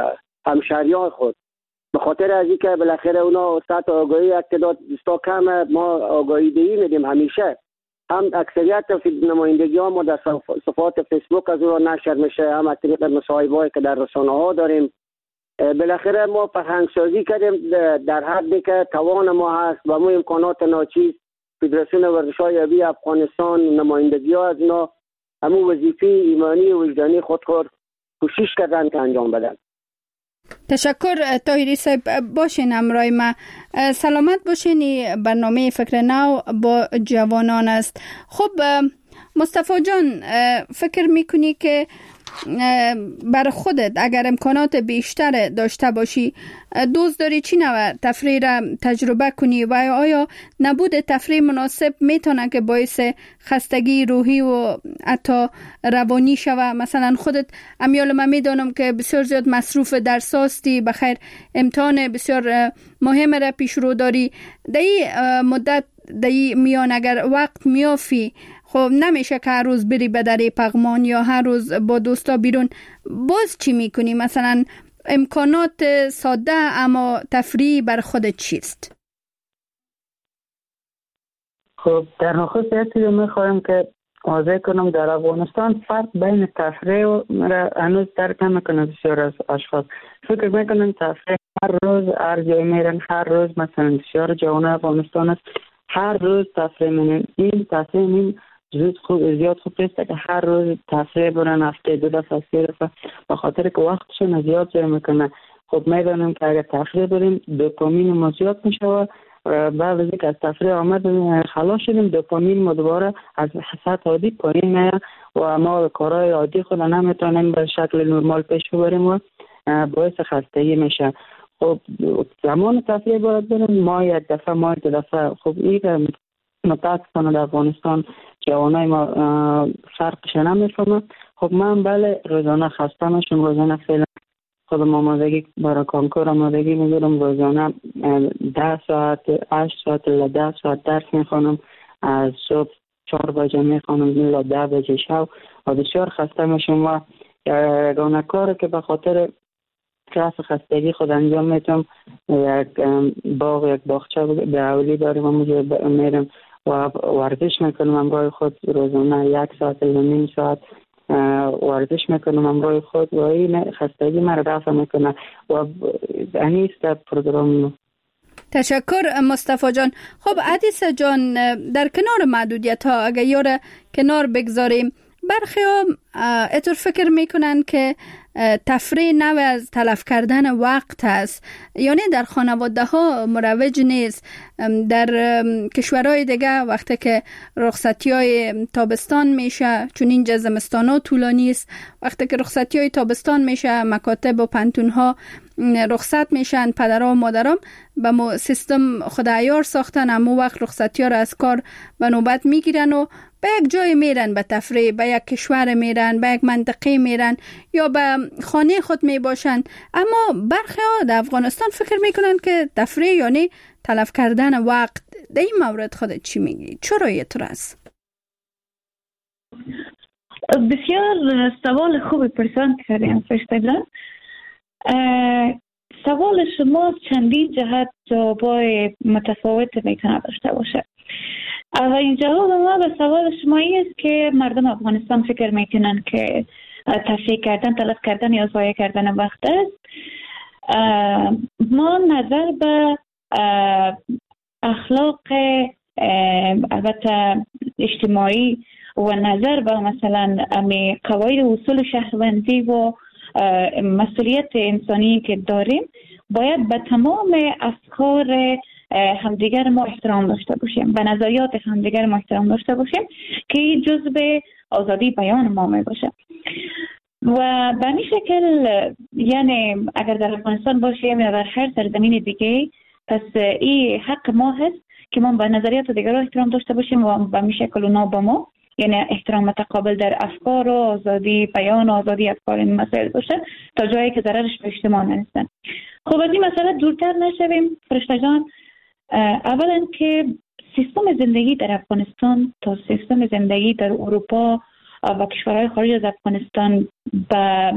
همشهریان خود. به خاطر از اینکه بالاخره اونا سطح آگاهی یک تعداد بسیار کم، ما آگاهی دهی میدیم همیشه. هم اکثریت نمایندگی ها ما در صفحات فیسبوک از اون نشر میشه، هم از طریق مصاحبه‌ای که در رسانه ها داریم. بالاخره ما فرهنگ سازی کردیم در حدی که توان ما هست و ما امکانات ناچیز فدراسیون ورزش‌های آبی افغانستان نمایندگی ها از اینا همون وظیفه ایمانی و وجدانی خود خود کوشش کردن که انجام بدن. تشکر طاهری صاحب. باشین همراه ما، سلامت باشین. برنامه فکر نو با جوانان است. خب مصطفی جان، فکر میکنی که بر خودت اگر امکانات بیشتر داشته باشی دوست داری چی نوع تفریح را تجربه کنی و آیا نبود تفریح مناسب میتونه که باعث خستگی روحی و حتی روانی شوه؟ مثلا خودت امیال من میدانم که بسیار زیاد مصروف درس هستی، بخیر امتحان بسیار مهم را پیش رو داری، در این مدت در این میان اگر وقت میافی خب نمیشه که هر روز بری به دره پغمان یا هر روز با دوستا بیرون، باز چی میکنی؟ مثلا امکانات ساده اما تفریح بر خودت چیست؟ خب در نخست یک چیزی میخوایم که واضح کنم، در افغانستان فرق بین تفریح و هنوز درک نمیکنه بسیار از اشخاص. فکر میکنن تفریح هر روز هر جای میرن، هر روز مثلا بسیار جوان افغانستان است هر روز تفریح میرن. این تفریح این زیاد خوب زیاد خوب نیست که هر روز تفریح برن، هفته دو دفعه سه دفعه، به خاطر که وقتشون زیاد ضایع میکنه. خب میدونیم که اگر تفریح بریم دوپامین ما زیاد میشه و بعد از اینکه از تفریح آمد خلاص شدیم دوپامین ما دوباره از سطح عادی پایین میاد و ما کارهای عادی خود نمیتونیم به شکل نرمال پیش ببریم و باعث خستگی میشه. خب زمان تفریح باید بریم، ما یک دفعه ما یک دفعه. خب این متاسفانه در افغانستان جوانای ما فرقش نمیفهمه. خب من بله روزانه خسته میشم، روزانه فعلا خودم آمادگی برای کنکور آمادگی میگیرم، روزانه ده ساعت هشت ساعت الا ده ساعت درس میخوانم، از صبح چهار بجه میخوانم الا ده بجه شب و بسیار خسته میشم و یگانه کاری که به خاطر کلاس خستگی خود انجام میتونم یک باغ یک باغچه به اولی داریم و مجھے میرم و ورزش میکنم همراه خود، روزانه یک ساعت یا نیم ساعت ورزش میکنم همراه خود و این خستگی مرا رفع میکنه و انیست پروگرام. تشکر مصطفی جان. خب عدیسه جان، در کنار محدودیت ها اگر یار کنار بگذاریم، برخی ها اتور فکر میکنن که تفریح نوع از تلف کردن وقت است، یعنی در خانواده ها مروج نیست. در کشورهای دیگه وقتی که رخصتی های تابستان میشه، چون اینجا زمستان ها طولانی است، وقتی که رخصتی های تابستان میشه مکاتب و پنتون ها رخصت میشن، پدرها و مادرام به مو سیستم خدایار ساختن، امو وقت رخصتی ها را از کار به نوبت میگیرن و به یک جای میرن به تفریح، به یک کشور میرن، به یک منطقه میرن یا به خانه خود میباشن. اما برخی ها در افغانستان فکر میکنن که تفریح یعنی تلف کردن وقت. در این مورد خودت چی میگی؟ چرا اینطور است؟ بسیار سوال خوبی پرسان کردیم فرشته جان. سوال شما چندین جهت جوابای متفاوت میتونه داشته باشه. اولین جواب ما به سوال شما است که مردم افغانستان فکر میکنن که تفریح کردن تلف کردن یا ضایع کردن وقت است. ما نظر به اخلاق البته اجتماعی و نظر به مثلا امی قواعد و اصول شهروندی و مسئولیت انسانی که داریم، باید به تمام افکار همدیگر ما احترام داشته باشیم، به نظریات همدیگر ما احترام داشته باشیم که جزء آزادی بیان ما می باشه. و به این شکل یعنی اگر در افغانستان باشیم یا در هر سرزمین دیگه، پس این حق ما هست که ما به نظریات دیگر احترام داشته باشیم و به این شکل اونا با ما، یعنی احترام متقابل در افکار و آزادی بیان و آزادی افکار این مسائل باشه تا جایی که ضررش به اجتماع نرسن. خب از این مسئله دورتر نشویم فرشته جان. اولا که سیستم زندگی در افغانستان تا سیستم زندگی در اروپا و کشورهای خارج از افغانستان به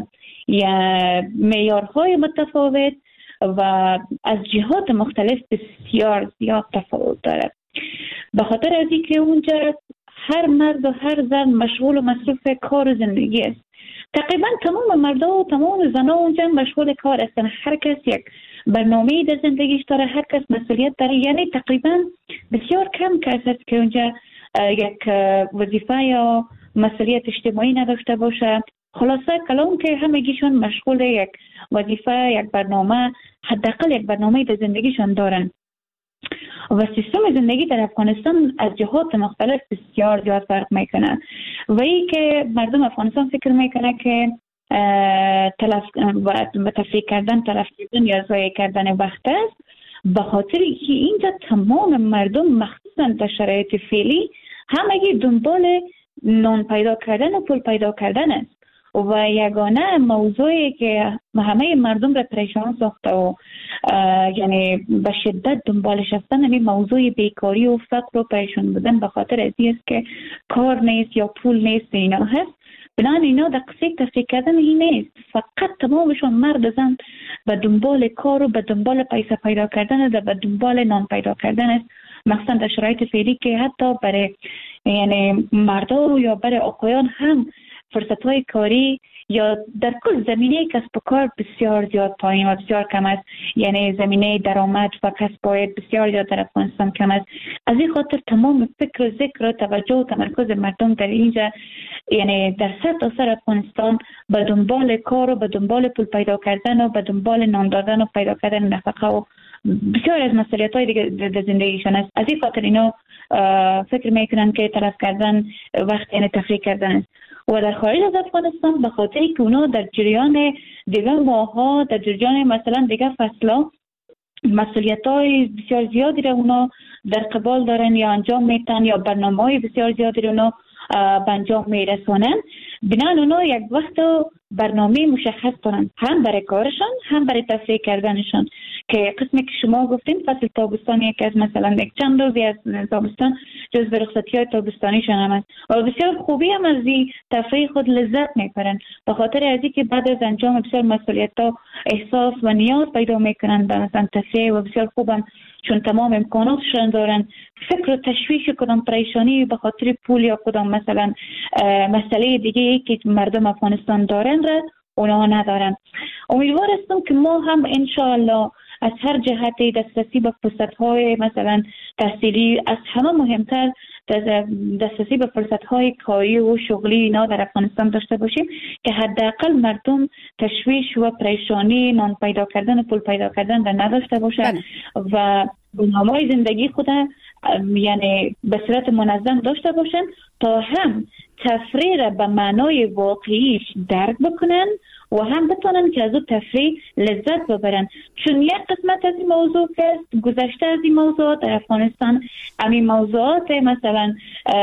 معیارهای متفاوت و از جهات مختلف بسیار زیاد تفاوت داره. به خاطر از اینکه اونجا هر مرد و هر زن مشغول و مصروف کار و زندگی است. تقریبا تمام مردا و تمام زنها اونجا مشغول کار هستن. هر کس یک برنامه‌ای در زندگیش داره، هر کس مسئولیت داره. یعنی تقریبا بسیار کم کس هست که اونجا یک وظیفه یا مسئولیت اجتماعی نداشته باشه. خلاصه کلام که همگیشون مشغول یک وظیفه، یک برنامه، حداقل یک برنامه در زندگیشون دارن. و سیستم زندگی در افغانستان از جهات مختلف بسیار زیاد فرق میکنه و ای که مردم افغانستان فکر میکنه که تلف و تفریح کردن تلف کردن یا ضایع کردن وقت است، به خاطر که اینجا تمام مردم مخصوصا در شرایط فعلی همگی دنبال نان پیدا کردن و پول پیدا کردن است و یگانه موضوعی که همه مردم را پریشان ساخته و یعنی به شدت دنبالش هستن همین موضوع بیکاری و فقر و پریشان بودن به خاطر از این است که کار نیست یا پول نیست اینا هست. بنابراین اینا در قصه تفریح کردن این نیست، فقط تمامشون مرد زن به دنبال کار و به دنبال پیسه پیدا کردن و به دنبال نان پیدا کردن است، مثلا در شرایط فعلی که حتی برای یعنی مردا یا برای آقایان هم فرصت‌های کاری یا در کل زمینه کسب و کار بسیار زیاد پایین و بسیار کم است. یعنی زمینه درآمد و کسب بسیار زیاد در افغانستان کم است. از این خاطر تمام فکر و ذکر و توجه و تمرکز مردم در اینجا یعنی در سطح سر افغانستان به دنبال کار و به دنبال پول پیدا کردن و به دنبال نان دادن و پیدا کردن نفقه و بسیار از مسئولیت های دیگه در زندگیشان است. از این خاطر اینا فکر میکنن که تلف کردن وقت یعنی تفریح کردن است. و در خارج از افغانستان به خاطر که اونا در جریان دیگه ماها، در جریان مثلا دیگه فصلا مسئولیت های بسیار زیادی را اونا در قبال دارن یا انجام میتن یا برنامه های بسیار زیادی را اونا به انجام میرسونن، بنابراین اونا یک وقت برنامه مشخص دارن هم برای کارشان هم برای تفریح کردنشان، که قسمی که شما گفتین فصل تابستانی یکی از مثلا یک چند روزی از تابستان جزو رخصتی های تابستانیشان هم است و بسیار خوبی هم از این تفریح خود لذت میبرن، به خاطر از اینکه بعد از انجام بسیار مسئولیت ها احساس و نیاز پیدا میکنن به مثلا تفریح و بسیار خوبم چون تمام امکاناتشان دارن. فکر و تشویش کدام پریشانی به خاطر پول یا کدام مثلا مسئله دیگه که مردم افغانستان دارن را اونها ندارن. امیدوار هستم که ما هم انشاءالله از هر جهت دسترسی به فرصت‌های مثلا تحصیلی، از همه مهمتر دسترسی به فرصت‌های کاری و شغلی اینا در افغانستان داشته باشیم که حداقل مردم تشویش و پریشانی نان پیدا کردن و پول پیدا کردن را نداشته باشند و برنامه‌های زندگی خود یعنی به صورت منظم داشته باشند تا هم تفریح را به معنای واقعیش درک بکنن و هم بتونن که از او تفریح لذت ببرن. چون یک قسمت از این موضوع که گذشته از این موضوع در افغانستان همین موضوعات مثلا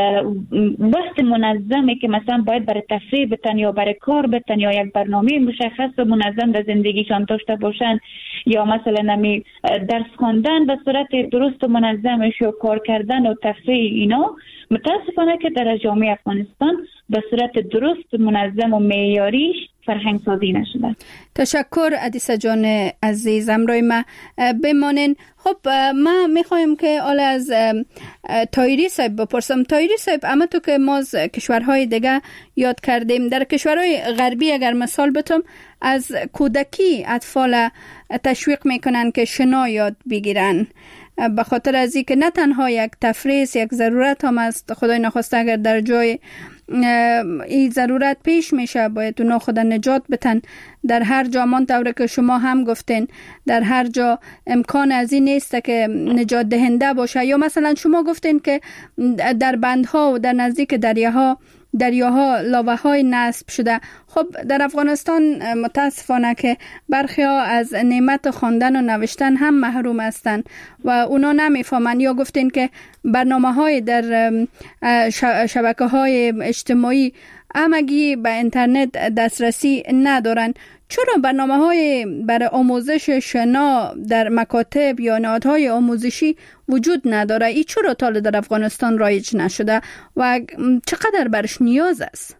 وقت منظمی که مثلا باید برای تفریح بتن یا برای کار بتن یا یک برنامه مشخص و منظم در زندگیشان داشته باشن یا مثلا همین درس خواندن به صورت درست و منظمش یا کار کردن و تفریح اینا متاسفانه که در جامعه افغانستان به صورت درست منظم و معیاریش فرهنگ سازی نشده. تشکر عدیسه جان عزیز، امروی ما بمانین. خب ما میخوایم که حالا از تایری صاحب بپرسم. تایری صاحب، اما تو که ما از کشورهای دیگه یاد کردیم، در کشورهای غربی اگر مثال بتم از کودکی اطفال تشویق میکنن که شنا یاد بگیرن به خاطر از اینکه نه تنها یک تفریح یک ضرورت هم است، خدای نخواسته اگر در جای این ضرورت پیش میشه باید اونا خود نجات بتن. در هر جا منطوره که شما هم گفتین در هر جا امکان از این نیست که نجات دهنده باشه، یا مثلا شما گفتین که در بندها و در نزدیک دریاها دریاها لاوه های نصب شده. خب در افغانستان متاسفانه که برخی ها از نعمت خواندن و نوشتن هم محروم هستند و اونا نمیفهمن، یا گفتین که برنامه های در شبکه های اجتماعی همگی به اینترنت دسترسی ندارن. چرا برنامه های برای آموزش شنا در مکاتب یا نهادهای آموزشی وجود نداره؟ ای چرا تا در افغانستان رایج نشده و چقدر برش نیاز است؟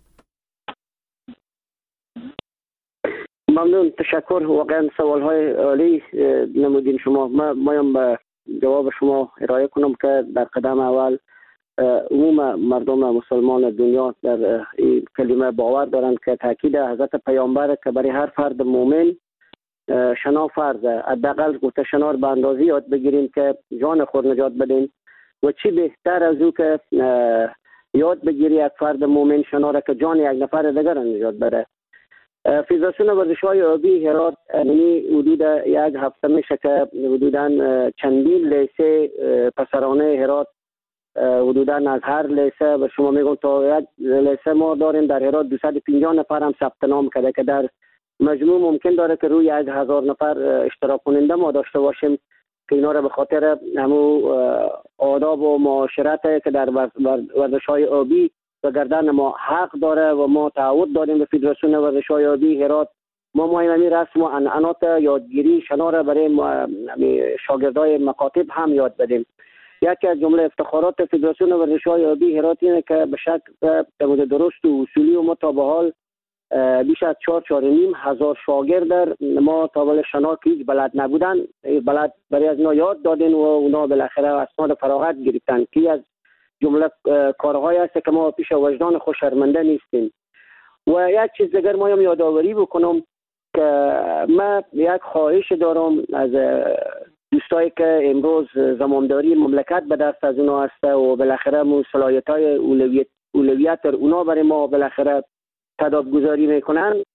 ممنون، تشکر. واقعا سوال های عالی نمودین شما. ما مایم به جواب شما ارائه کنم که در قدم اول عموم مردم مسلمان دنیا در این کلمه باور دارند که تاکید حضرت پیامبر که برای هر فرد مؤمن شنا فرضه. حداقل گفته شنا به اندازی یاد بگیریم که جان خود نجات بدیم و چی بهتر از او که یاد بگیری یک فرد مؤمن شنا را که جان یک نفر دیگر را نجات بده. فدراسیون ورزش‌های آبی هرات یعنی حدود یک هفته میشه که حدوداً چندین لیسه پسرانه هرات حدوداً از هر لیسه به شما میگم تا یک لیسه ما داریم در هرات دویست و پنجاه نفر هم ثبت نام کرده که در مجموع ممکن داره که روی یک هزار نفر اشتراک کننده ما داشته باشیم که اینا را به خاطر همو آداب و معاشرت که در ورزش‌های آبی و گردن ما حق داره و ما تعهد داریم به فدراسیون ورزش‌های آبی هرات. ما مهمی رسم و عنعنات یادگیری شنا را برای شاگردای مکاتب هم یاد بدیم. یکی از جمله افتخارات فدراسیون ورزش‌های آبی هرات اینه که به شکل درست و اصولی و ما تا به حال بیش از چهار چهار نیم هزار شاگرد ما تا به شنا که هیچ بلد نبودن بلد برای از اینا یاد دادین و اونا بالاخره اسناد فراغت گرفتن که از جمله کارهایی است که ما پیش وجدان خود شرمنده نیستیم. و یک چیز دیگر ما هم یادآوری بکنم که من یک خواهش دارم از دوستایی که امروز زمامداری مملکت به دست از اونا هست و بالاخره صلاحیت‌های اولویت اولویت اونا برای ما بالاخره تدابیر گذاری میکنن.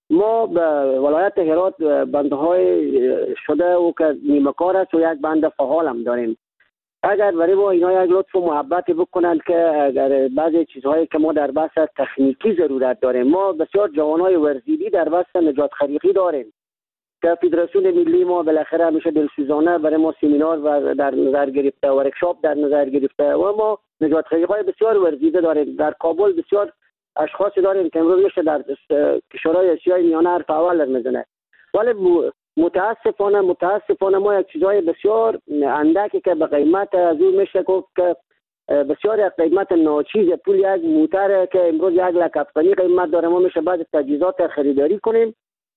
ما به ولایت هرات بندهای شده و که نیمه کار است و یک بند فعال هم داریم. اگر برای ما اینا یک لطف و محبت بکنند که اگر بعضی چیزهایی که ما در بحث تکنیکی ضرورت داریم، ما بسیار جوانای ورزیدی در بحث نجات خریقی داریم که فدراسیون ملی ما بالاخره همیشه دلسوزانه برای ما سمینار و در نظر گرفته، ورکشاپ در نظر گرفته و ما نجات خریقای بسیار ورزیده داریم. در کابل بسیار اشخاصی داریم که امروز میشه در کشورهای آسیای میانه حرف اول میزنه، ولی متاسفانه متاسفانه ما یک چیزهای بسیار اندکی که به قیمت از اون میشه گفت که بسیار یک قیمت ناچیز پول یک موتر که امروز یک لک افغانی قیمت داره، ما میشه بعض تجهیزات خریداری کنیم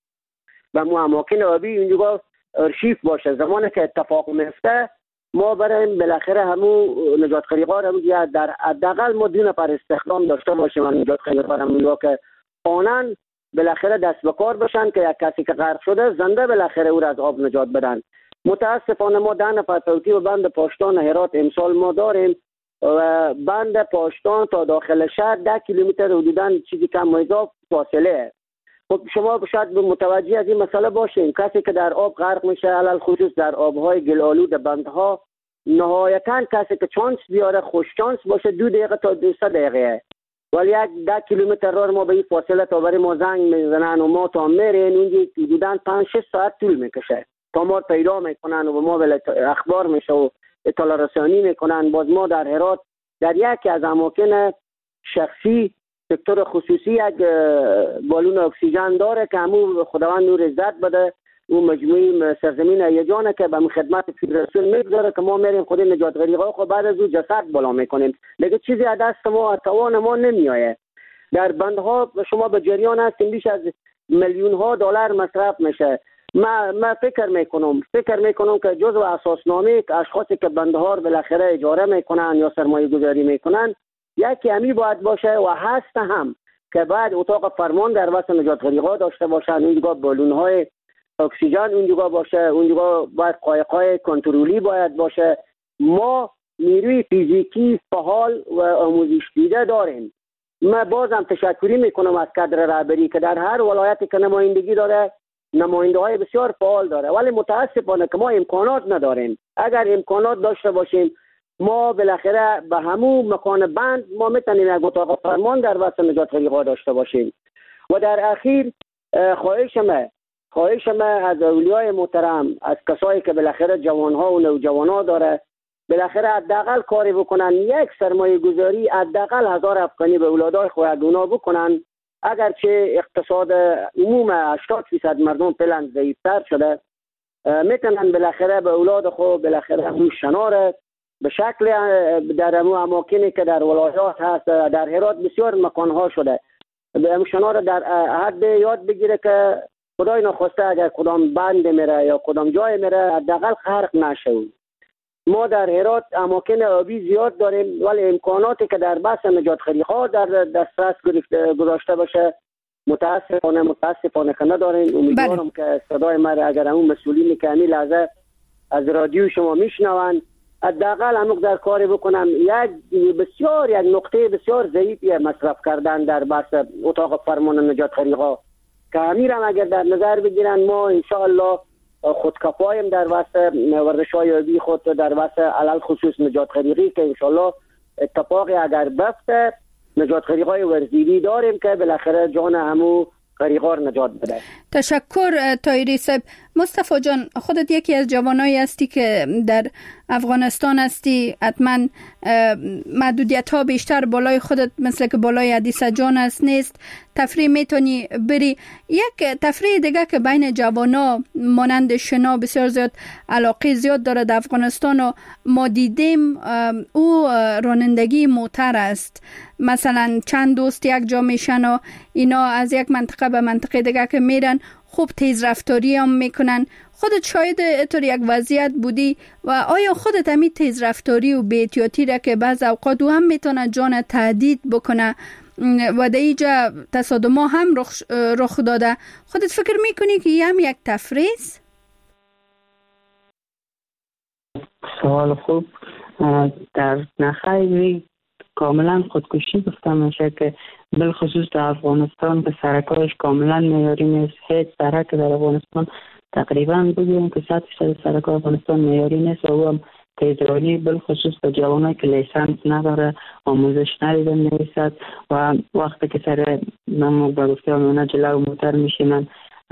و مو اماکن آبی اونجا ارشیف باشه. زمانی که اتفاق میفته ما برای بالاخره همون نجات خریقا رو در حداقل ما دو نفر استخدام داشته باشیم و نجات خریقا رو که آنن بالاخره دست به کار بشن که یک کسی که غرق شده زنده بالاخره او را از آب نجات بدن. متاسفانه ما ده نفر فوتی و بند پاشتان هرات امسال ما داریم و بند پاشتان تا داخل شهر ده کیلومتر حدوداً چیزی کم و اضافه فاصله. خب شما شاید متوجه از این مسئله باشین، کسی که در آب غرق میشه علل خصوص در آبهای گل‌آلود بندها، نهایتاً کسی که چانس بیاره خوش چانس باشه دو دقیقه تا دویست دقیقه، ولی یک ده کیلومتر راه ما به این فاصله تا برای ما زنگ میزنن و ما تا میرین اونجا حدوداً پنج شش ساعت طول میکشه تا ما پیدا میکنن و به ما اخبار میشه و اطلاع رسانی میکنن. باز ما در هرات در یکی از اماکن شخصی سکتور خصوصی یک بالون اکسیژن داره که همون خداوند نور عزت بده، اون مجموعه سرزمین هیجانه که به خدمت فدراسیون میگذاره که ما میریم خود نجات غریقا خود بعد از اون جسد بالا میکنیم. دیگه چیزی از دست ما توان ما نمیایه. در بندها شما به جریان هستیم بیش از میلیون ها دلار مصرف میشه. ما ما فکر میکنم فکر میکنم که جزء اساسنامه که اشخاصی که بندها رو بالاخره اجاره میکنن یا سرمایه گذاری میکنن یکی همی باید باشه و هست هم که بعد اتاق فرمان در واسه نجات غریقا داشته باشن، اونجا بالون های اکسیژن اونجا باشه، اونجا باید قایق‌های کنترلی باید باشه. ما نیروی فیزیکی فعال و آموزش دیده داریم. من بازم تشکری میکنم از کادر رهبری که در هر ولایتی که نمایندگی داره نماینده های بسیار فعال داره، ولی متاسفانه که ما امکانات نداریم. اگر امکانات داشته باشیم ما بالاخره به همون مکان بند ما میتونیم یک اتاق فرمان در وسط نجات غریقا داشته باشیم. و در اخیر خواهش من خواهش من از اولیای محترم، از کسایی که بالاخره جوانها و نوجوانها داره، بالاخره حداقل کاری بکنن، یک سرمایه گذاری حداقل هزار افغانی به اولادای خودگونا بکنن. اگرچه اقتصاد عموم هشتاد فیصد مردم فعلا ضعیفتر شده، میتونن بالاخره به اولاد خود بالاخره همون شناره به شکل در همون اماکنی که در ولایات هست، در هرات بسیار مکانها شده، به همون شناره در حد یاد بگیره که خدای نخواسته اگر کدام بند میره یا کدام جای میره حداقل غرق نشه. ما در هرات اماکن آبی زیاد داریم ولی امکاناتی که در بحث نجات غریقا در دسترس گذاشته باشه متاسفانه متاسفانه که نداریم. امیدوارم که صدای ما اگر همون مسئولین که همین لحظه از رادیو شما میشنون حداقل هم در کاری بکنم. یک بسیار یک نقطه بسیار ضعیفی مصرف کردن در بحث اتاق فرمان نجات غریقا که امیرم اگر در نظر بگیرن ما انشاءالله خودکفاییم در واسه ورزش‌های آبی خود، در واسه علل خصوص نجات غریقی که انشاءالله اتفاقی اگر بفته نجات غریقای ورزیدی داریم که بالاخره جان همو غریقا رو نجات بده. تشکر طاهری صاحب. مصطفی جان، خودت یکی از جوانایی هستی که در افغانستان هستی، حتما محدودیت ها بیشتر بالای خودت مثل که بالای حدیث جان است نیست، تفریح میتونی بری. یک تفریح دیگه که بین جوانا مانند شنا بسیار زیاد علاقه زیاد داره در افغانستان و ما دیدیم او رانندگی موتر است. مثلا چند دوست یک جا میشن و اینا از یک منطقه به منطقه دیگه که میرن خوب تیز رفتاری هم میکنن. خودت شاید اینطور یک وضعیت بودی و آیا خودت همی تیز رفتاری و بی احتیاطی را که بعض اوقات او هم میتونه جان تهدید بکنه و در اینجا تصادم هم رخ, رخ داده، خودت فکر میکنی که این هم یک تفریح است؟ سوال خوب. در نخیر کاملا خودکشی گفته میشه که بالخصوص در افغانستان به سرکایش کاملا معیاری نیست. هیچ سرک در افغانستان تقریبا بگویم که صد درصد سرکای افغانستان معیاری نیست و او هم تیزرانی بالخصوص به جوانایی که لیسانس نداره، آموزش ندیده نویسد و وقتی که سر نمو به گفته همونه جلو موتر میشینن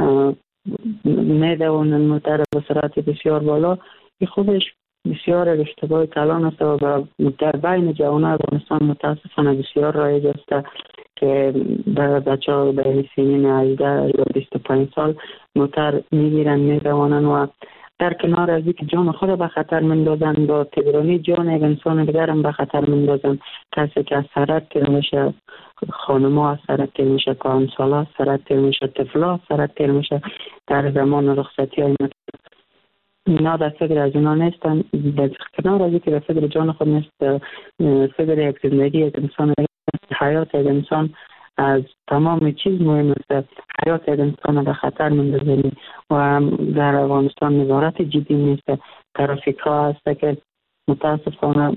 میدوانن موتر به سرعت بسیار بالا، این خودش بسیار اشتباه کلان است و در بین جوانان افغانستان متاسفانه بسیار رایج است که در بچه ها به سنین هجده یا بیست و پنج سال موتر میگیرن میدوانن و در کنار از اینکه جان خود به خطر مندازن با تیزرانی جان یک انسان دیگر هم به خطر مندازن. کسی که از سرک تیر میشه، خانم‌ها از سرک تیر میشه، کهنسالا از سرک تیر میشه، طفلا از سرک تیر میشه در زمان رخصتی های مدرسه. اینا در فکر از اینا نیستن، در کنار از اینکه در فکر جان خود نیست، فکر یک زندگی یک انسان، حیات یک انسان از تمام چیز مهم است. حیات یک انسان به خطر مندازه و در افغانستان نظارت جدی نیست. ترافیک ها هست که متاسفانه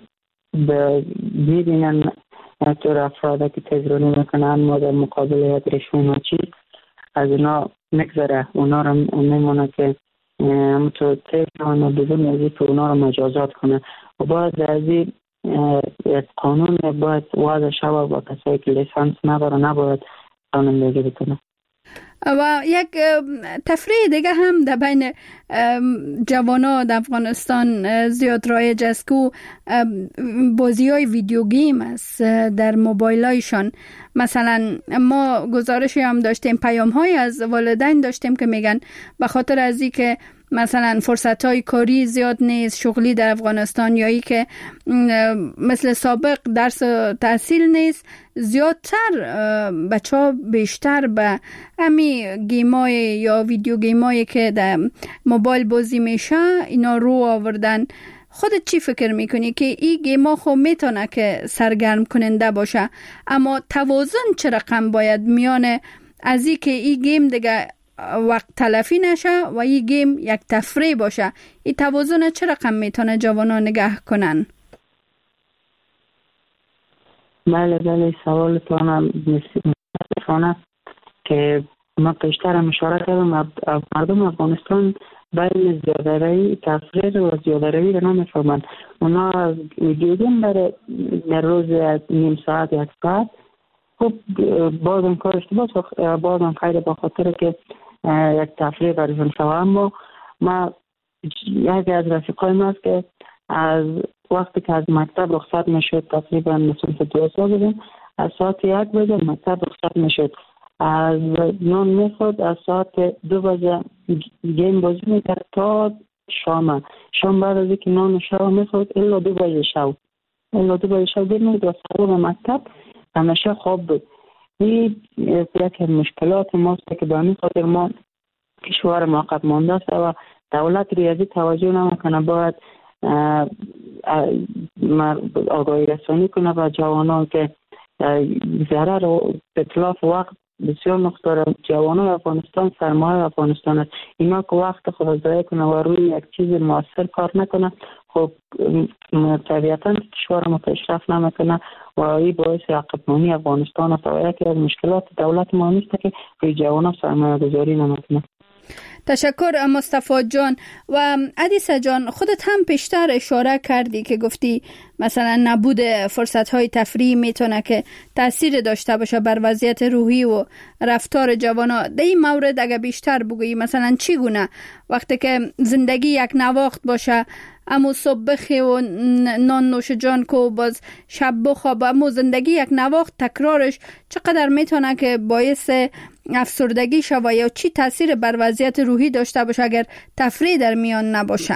میبینن طور افراد که تیزرانی میکنن ما در مقابل یک رشوه و چیز از اینا نگذره، اونا رو میمونه که همونطور تیزران و بدون از که اونا رو مجازات کنه و باید از این قانون باید واضح شود با کسایی که لیسانس نداره نباید قانون دیگه بکنه. و یک تفریح دیگه هم در بین جوانا در افغانستان زیاد رایج است که بازی های ویدیو گیم است در موبایل هایشان. مثلا ما گزارشی هم داشتیم، پیام های از والدین داشتیم که میگن به خاطر از این که مثلا فرصت های کاری زیاد نیست، شغلی در افغانستان، یا ای که مثل سابق درس و تحصیل نیست، زیادتر بچه ها بیشتر به همی گیمای یا ویدیو گیمایی که در موبایل بازی میشه اینا رو آوردن. خودت چی فکر میکنی که این گیما خو میتونه که سرگرم کننده باشه، اما توازن چه رقم باید میان از این که این گیم دیگه وقت تلفی نشه و این گیم یک تفریح باشه، این توازن چه رقم میتونه جوانان نگه کنن؟ بله بله سوالتون متاسفانه که ما پیشتر هم اشاره کردم مردم افغانستان بین زیاده‌روی تفریح و زیاده‌روی رو نمیفهمند. اونا ویدیو گیم در در روز نیم ساعت یک ساعت خب بازم کار اشتباه بازم خیلی با خاطر که یک تفریح برشون شود. اما ما یکی از رفیقای ما است که از وقتی که از مکتب رخصت میشد تقریبا مثلا دو سال بودیم، از ساعت یک بجه مکتب رخصت میشد، از نان میخورد، از ساعت دو بجه گیم بازی میکرد تا شام. شام بعد از اینکه نان شام میخورد الا دو بجه شب الا دو بجه شب گیم میکرد و سالن مکتب همیشه خواب بود. این یک مشکلات ماست که به همین خاطر ما کشور ما عقب مانده است و دولت ریاضی توجه نمیکنه. باید آگاهی رسانی کنه و جوانان که ضرر و اتلاف وقت بسیار نقطه جوانان افغانستان سرمایه افغانستان است. اینا که وقت خود ضایع کنه و روی یک چیز موثر کار نکنه خب طبیعتا کشور ما پیشرفت نمیکنه و این باعث عقب مانی افغانستان است و یکی از مشکلات دولت ما نیست که روی جوانان سرمایه گذاری نمیکنه. تشکر مصطفی جان. و عدیسه جان، خودت هم پیشتر اشاره کردی که گفتی مثلا نبود فرصت‌های تفریحی میتونه که تأثیر داشته باشه بر وضعیت روحی و رفتار جوانا. در این مورد اگه بیشتر بگویی مثلا چی گونه وقتی که زندگی یک نواخت باشه، اما صبح بخی و نان نوش جان کو باز شب بخواب، اما زندگی یک نواخت تکرارش چقدر میتونه که باعث افسردگی شوه یا چی تاثیر بر وضعیت روحی داشته باشه اگر تفریح در میان نباشه؟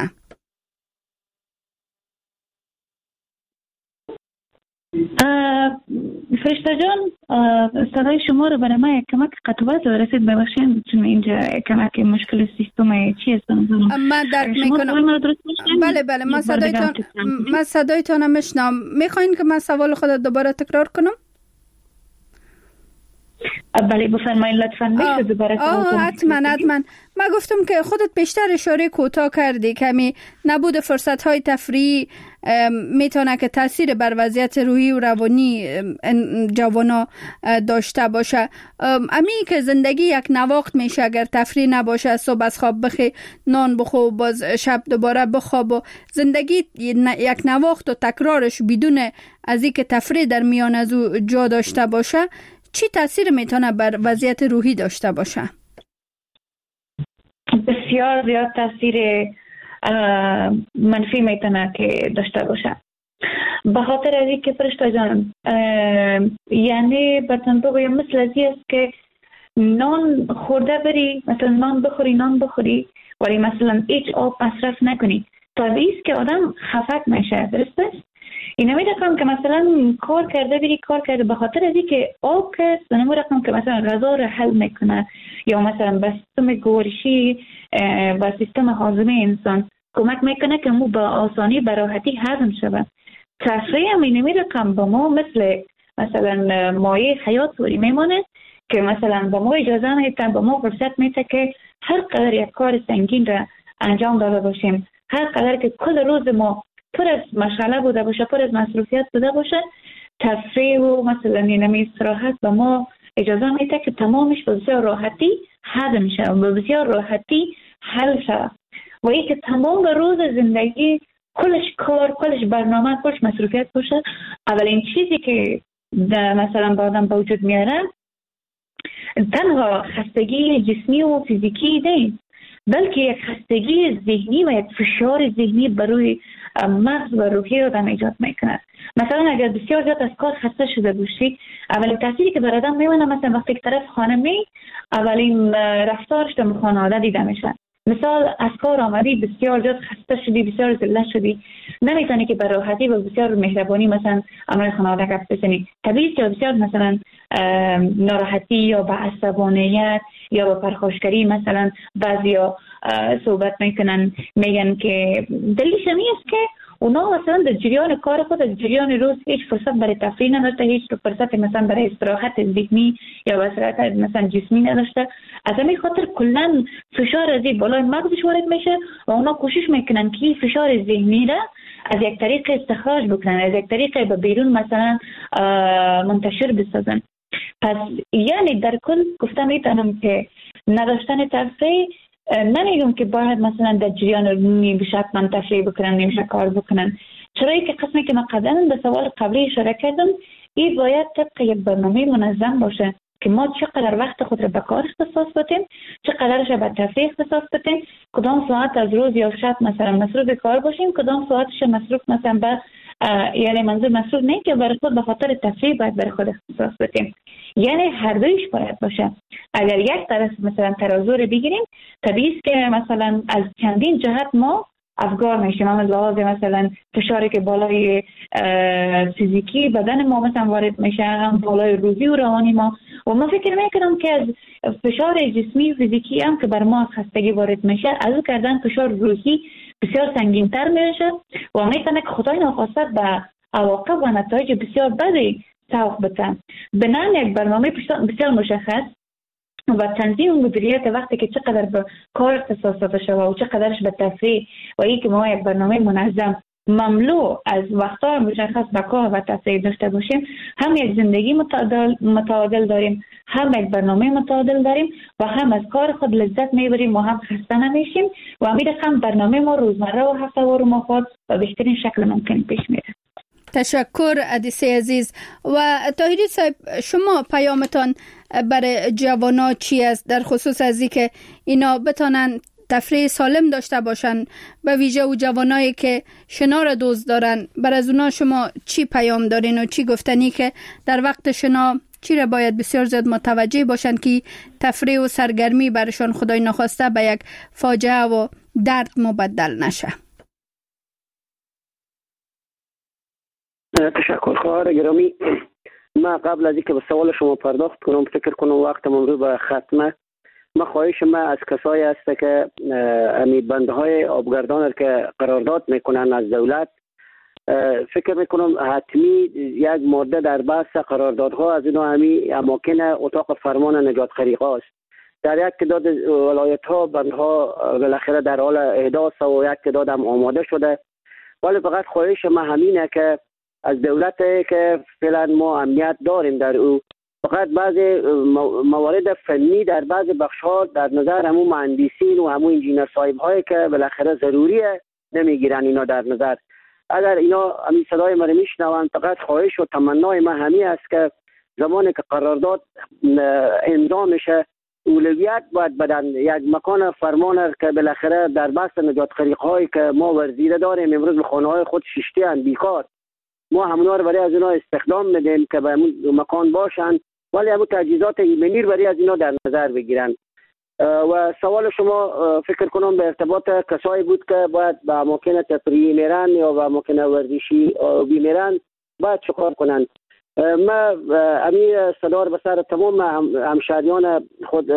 فرشته جان، صدای شما رو برای من یک کمک قطوات رسید، ببخشید چون اینجا کمک مشکل سیستم چی است؟ من درک میکنم. بله بله من صدایتان من صدایتان میشنم. میخواین که من سوال خودت دوباره تکرار کنم؟ بله بفرمایید لطفاً. میشه دوباره آه حتما حتما. من گفتم که خودت بیشتر اشاره کوتاه کردی کمی نبود فرصت های تفریحی میتونه که تاثیر بر وضعیت روحی و روانی جوانا داشته باشه. امی که زندگی یک نواخت میشه اگر تفریح نباشه، صبح از خواب بخی، نان بخو، باز شب دوباره بخواب و زندگی یک نواخت و تکرارش بدون از اینکه تفریح در میان از او جا داشته باشه، چی تاثیر میتونه بر وضعیت روحی داشته باشه؟ بسیار زیاد تاثیر منفی میتونه که داشته باشه. به خاطر از اینکه فرشته جان یعنی برتن بگویم مثل ازی است که نان خورده بری، مثلا نان بخوری نان بخوری ولی مثلا هیچ آب مصرف نکنی، طبیعی است که آدم خفت میشه. درسته؟ این نمی رقم که مثلا کار کرده بری کار کرده به خاطر از اینکه آب کس و نمی رقم که مثلا غذا را حل میکنه یا مثلا به سیستم گوارشی و سیستم هاضمه انسان کمک میکنه که مو با آسانی براحتی هضم شود. تفریح هم این نمی رقم با ما مثل مثلا مایه حیات وری میمانه که مثلا با ما اجازه میتن، با ما فرصت میته که هر قدر یک کار سنگین را انجام داده باشیم، هر قدر که کل روز ما پر از مشغله بوده باشه، پر از مصروفیت بوده باشه، تفریح و مثلا اینمی استراحت به ما اجازه میده که تمامش به بسیار راحتی هضم شه و به بسیار راحتی حل شه و ای که تمام روز زندگی کلش کار، کلش برنامه، کلش مصروفیت باشه. اولین چیزی که مثلا با آدم به وجود میاره تنها خستگی جسمی و فیزیکی نیست، بلکه یک خستگی ذهنی و یک فشار ذهنی بروی مغز و روحی آدم ایجاد میکنه. مثلا اگر بسیار زیاد از کار خسته شده باشی، اولین تأثیری که بر آدم میمونه مثلا وقتی که طرف خانه می اولین رفتارش در خانواده دیده میشه. مثال از کار آمدی بسیار زیاد خسته شدی، بسیار ذله شدی، نمیتونی که به راحتی و بسیار مهربانی مثلا امر خانواده گپ بزنی. طبیعی که بسیار مثلا ناراحتی یا به عصبانیت یا به پرخاشگری مثلا بعضیا صحبت میکنن، میگن که دلیلش این است که اونا مثلا در جریان کار خود، در جریان روز هیچ فرصت برای تفریح نداشته، هیچ فرصت مثلا برای استراحت ذهنی یا استراحت مثلا جسمی نداشته. از همین خاطر کلا فشار از بالای مغزش وارد میشه و اونا کوشش میکنن که فشار ذهنی را از یک طریق استخراج بکنن، از یک طریق به بیرون مثلا منتشر بسازن. پس یعنی در کل گفتم میتونم که نداشتن تفریح نمیگم که باید مثلا در جریان رومی بشه من تفریح بکنن، نمیشه کار بکنن. چرایی که قسمی که من قبلا به سوال قبلی اشاره کردم، این باید طبق یک برنامه منظم باشه که ما چقدر وقت خود را به کار اختصاص بدیم، چقدرش به تفریح اختصاص بدیم، کدام ساعت از روز یا شب مثلا مصروف کار باشیم، کدام ساعتش مصروف مثلا به یعنی منظور مصروف نه که برای خود به خاطر تفریح باید برای خود اختصاص بدیم. یعنی هر دویش باید باشه. اگر یک طرف مثلا ترازو رو بگیریم، طبیعی است که مثلا از چندین جهت ما افگار میشیم، هم از لحاظ مثلا فشاری که بالای فیزیکی بدن ما مثلا وارد میشه، هم بالای روحی و روانی ما. و من فکر میکنم که از فشار جسمی و فیزیکی هم که بر ما خستگی وارد میشه، از او کردن فشار روحی بسیار سنگین تر میشه و میتونه که خدای ناخواسته به عواقب و نتایج بسیار بدی سوق بده. بنابراین یک برنامه بسیار مشخص و تنظیم و مدیریت وقتی که چقدر به کار اختصاص داده شده و چقدرش به تفریح و این که ما یک برنامه منظم مملو از وقت‌های مشخص به کار و تفریح داشته باشیم، هم یک زندگی متعادل متعادل داریم، هم یک برنامه متعادل داریم و هم از کار خود لذت میبریم و هم خسته نمیشیم و امید هم برنامه ما روزمره و هفته‌وار و ماهوار و بهترین شکل ممکن پیش میره. تشکر ادیسه عزیز. و طاهری صاحب، شما پیامتان برای جوانا چی است در خصوص از اینکه اینا بتانن تفریح سالم داشته باشن، به ویژه و جوانایی که شنا را دوست دارن؟ بر از اونا شما چی پیام دارین و چی گفتنی که در وقت شنا چی را باید بسیار زیاد متوجه باشن که تفریح و سرگرمی برشان خدای نخواسته به یک فاجعه و درد مبدل نشه؟ تشکر خواهر گرامی. من قبل از اینکه به سوال شما پرداخت کنم، فکر کنم وقت موضوع به ختمه. من خواهش من از کسایی است که امی بنده های آبگردان که قرارداد میکنن از دولت فکر میکنم حتمی یک ماده در بحث قراردادها از اینا همی اماکن اتاق فرمان نجات خریقا است. در یک تعداد ولایت ها بندها بالاخره در حال احداث و یک تعداد هم آماده شده، ولی فقط خواهش ما همینه که از دولت که فعلا ما امنیت داریم در او، فقط بعض موارد فنی در بعض بخش ها در نظر همون مهندسین و همون انجینر صاحب هایی که بالاخره ضروریه نمیگیرن اینا در نظر. اگر اینا همین صدای ما رو میشنون، فقط خواهش و تمنای ما همین است که زمانی که قرارداد امضا میشه اولویت باید بدن یک مکان فرمان که بالاخره در بحث نجات خریق هایی که ما ورزیده داریم امروز به خانه های خود شیشتی اند بیکار، ما همونا رو برای از اینا استخدام میدیم که به همون مکان باشن، ولی همون تجهیزات ایمنی برای از اینا در نظر بگیرن. و سوال شما فکر کنم به ارتباط کسایی بود که باید به اماکن تفریحی میرن یا به اماکن ورزشی میرن باید چکار کنن. ما امی صدا رو به سر تمام همشهریان خود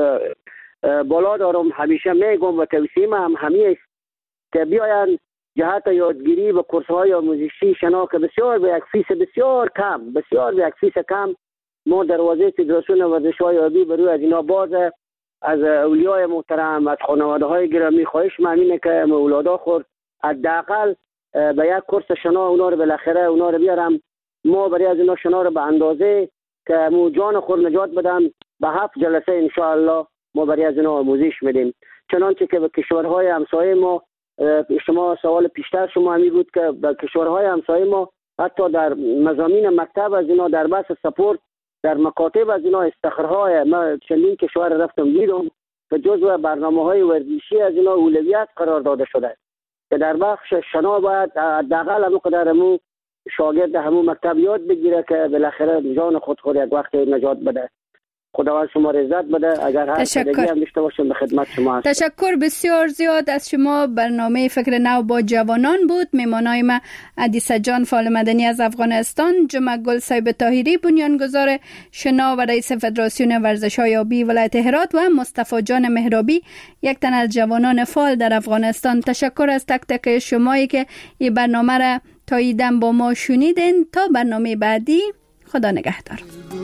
بالا دارم، همیشه میگم و توصیه هم همین است که بیاین جهت یادگیری و کورس‌های آموزشی شنا که بسیار به یک فیصد بسیار کم بسیار به یک فیصد کم ما دروازه فدراسیون ورزش‌های آبی بر روی از اینا بازه. از اولیای محترم، از خانواده‌های گرامی خواهش ممنونه که اولادا خود حداقل به یک کورس شنا اونا رو بالاخره اونا رو بیارم، ما برای از اینا شنا رو به اندازه که مو جان خود نجات بدن به هفت جلسه ان شاء الله ما برای از اینا آموزش میدیم. چنانچه که به کشورهای همسایه ما، شما سوال پیشتر شما همی بود که به کشورهای همسایه ما حتی در مضامین مکتب از اینا در بحث سپورت در مکاتب از اینا استخرهای ما چندین کشور رفتم دیدم که جزو برنامه‌های ورزشی از اینا اولویت قرار داده شده که در بخش شنا باید حداقل همون قدر همون شاگرد همون مکتب یاد بگیره که بالاخره جان خود خود یک وقت نجات بده. خداوند شما را عزت بده. اگر هر چیزی هم داشته باشم به خدمت شما هستم. تشکر بسیار زیاد از شما. برنامه فکر نو با جوانان بود. میمانای ما عدیسه جان فعال مدنی از افغانستان، جمعه گل صاحب طاهری بنیانگذار شنا و رئیس فدراسیون ورزش‌های آبی ولایت هرات و مصطفی جان مهرابی یک تن از جوانان فعال در افغانستان. تشکر از تک تک شمایی که این برنامه را تاییدن با ما شنیدین. تا برنامه بعدی، خدا نگهدار.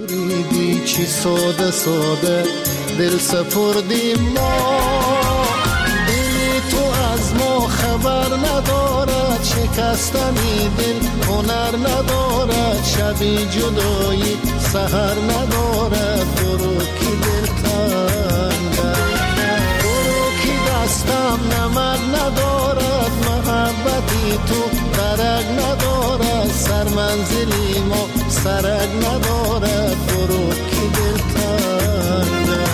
چی ساده ساده دل سپردیم ما، دل تو از ما خبر ندارد، شکستنی دل هنر ندارد، شبی جدایی سحر ندارد، برو کی دل تنگه، برو کی دستم نمد ندارد، محبتی تو درک ندارد، سر منزلی ما سرک ندارد، برو کی دل تنگه.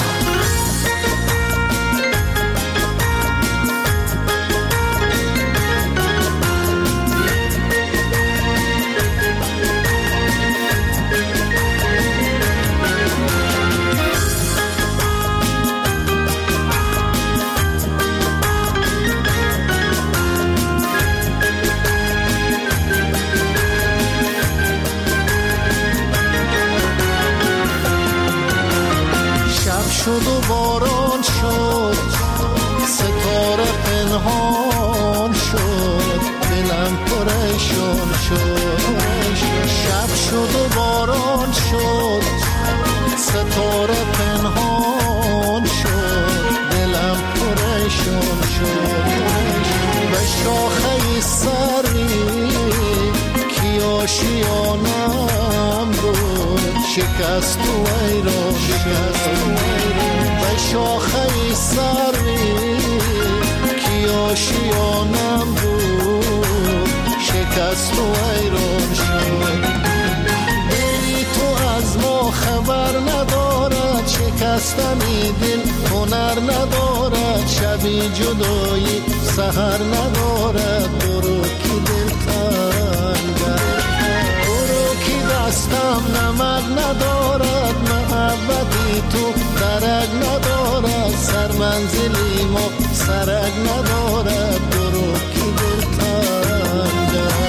شد و باران شد، ستاره پنهان شد، دلم پریشان شد. شب شد و باران شد، ستاره پنهان شد، دلم پریشان شد. به شاخه سری کی آشیانم بود، شکست و ایران شد. به شاخه سری کی آشیانم بود، شکست و ایران شد. دلی تو از ما خبر ندارد، شکستنی دل هنر ندارد، شبی جدایی سحر ندارد، برو کی دل تنگه، برو کی دستم نمد ندارد، محبتی تو درک ندارد، سر منزلی ما سرک ندارد، برو کی دل تنگه.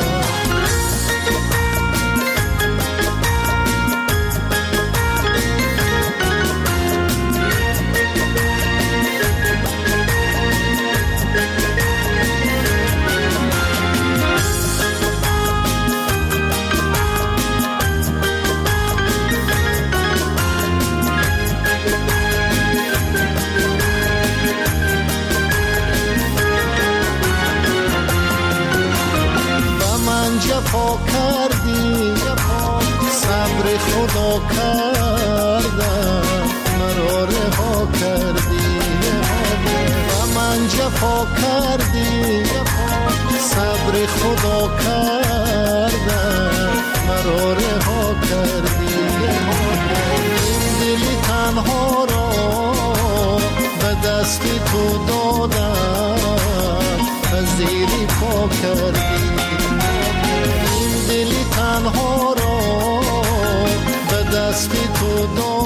جفا کردی، صبر خدا کردم مرا رها کردی. و من جفا کردی، صبر خدا کردم مرا رها کردی. دلی تنها را به دست تو دادم از زیری پا کردی. دلی تنها را به دست تو دادم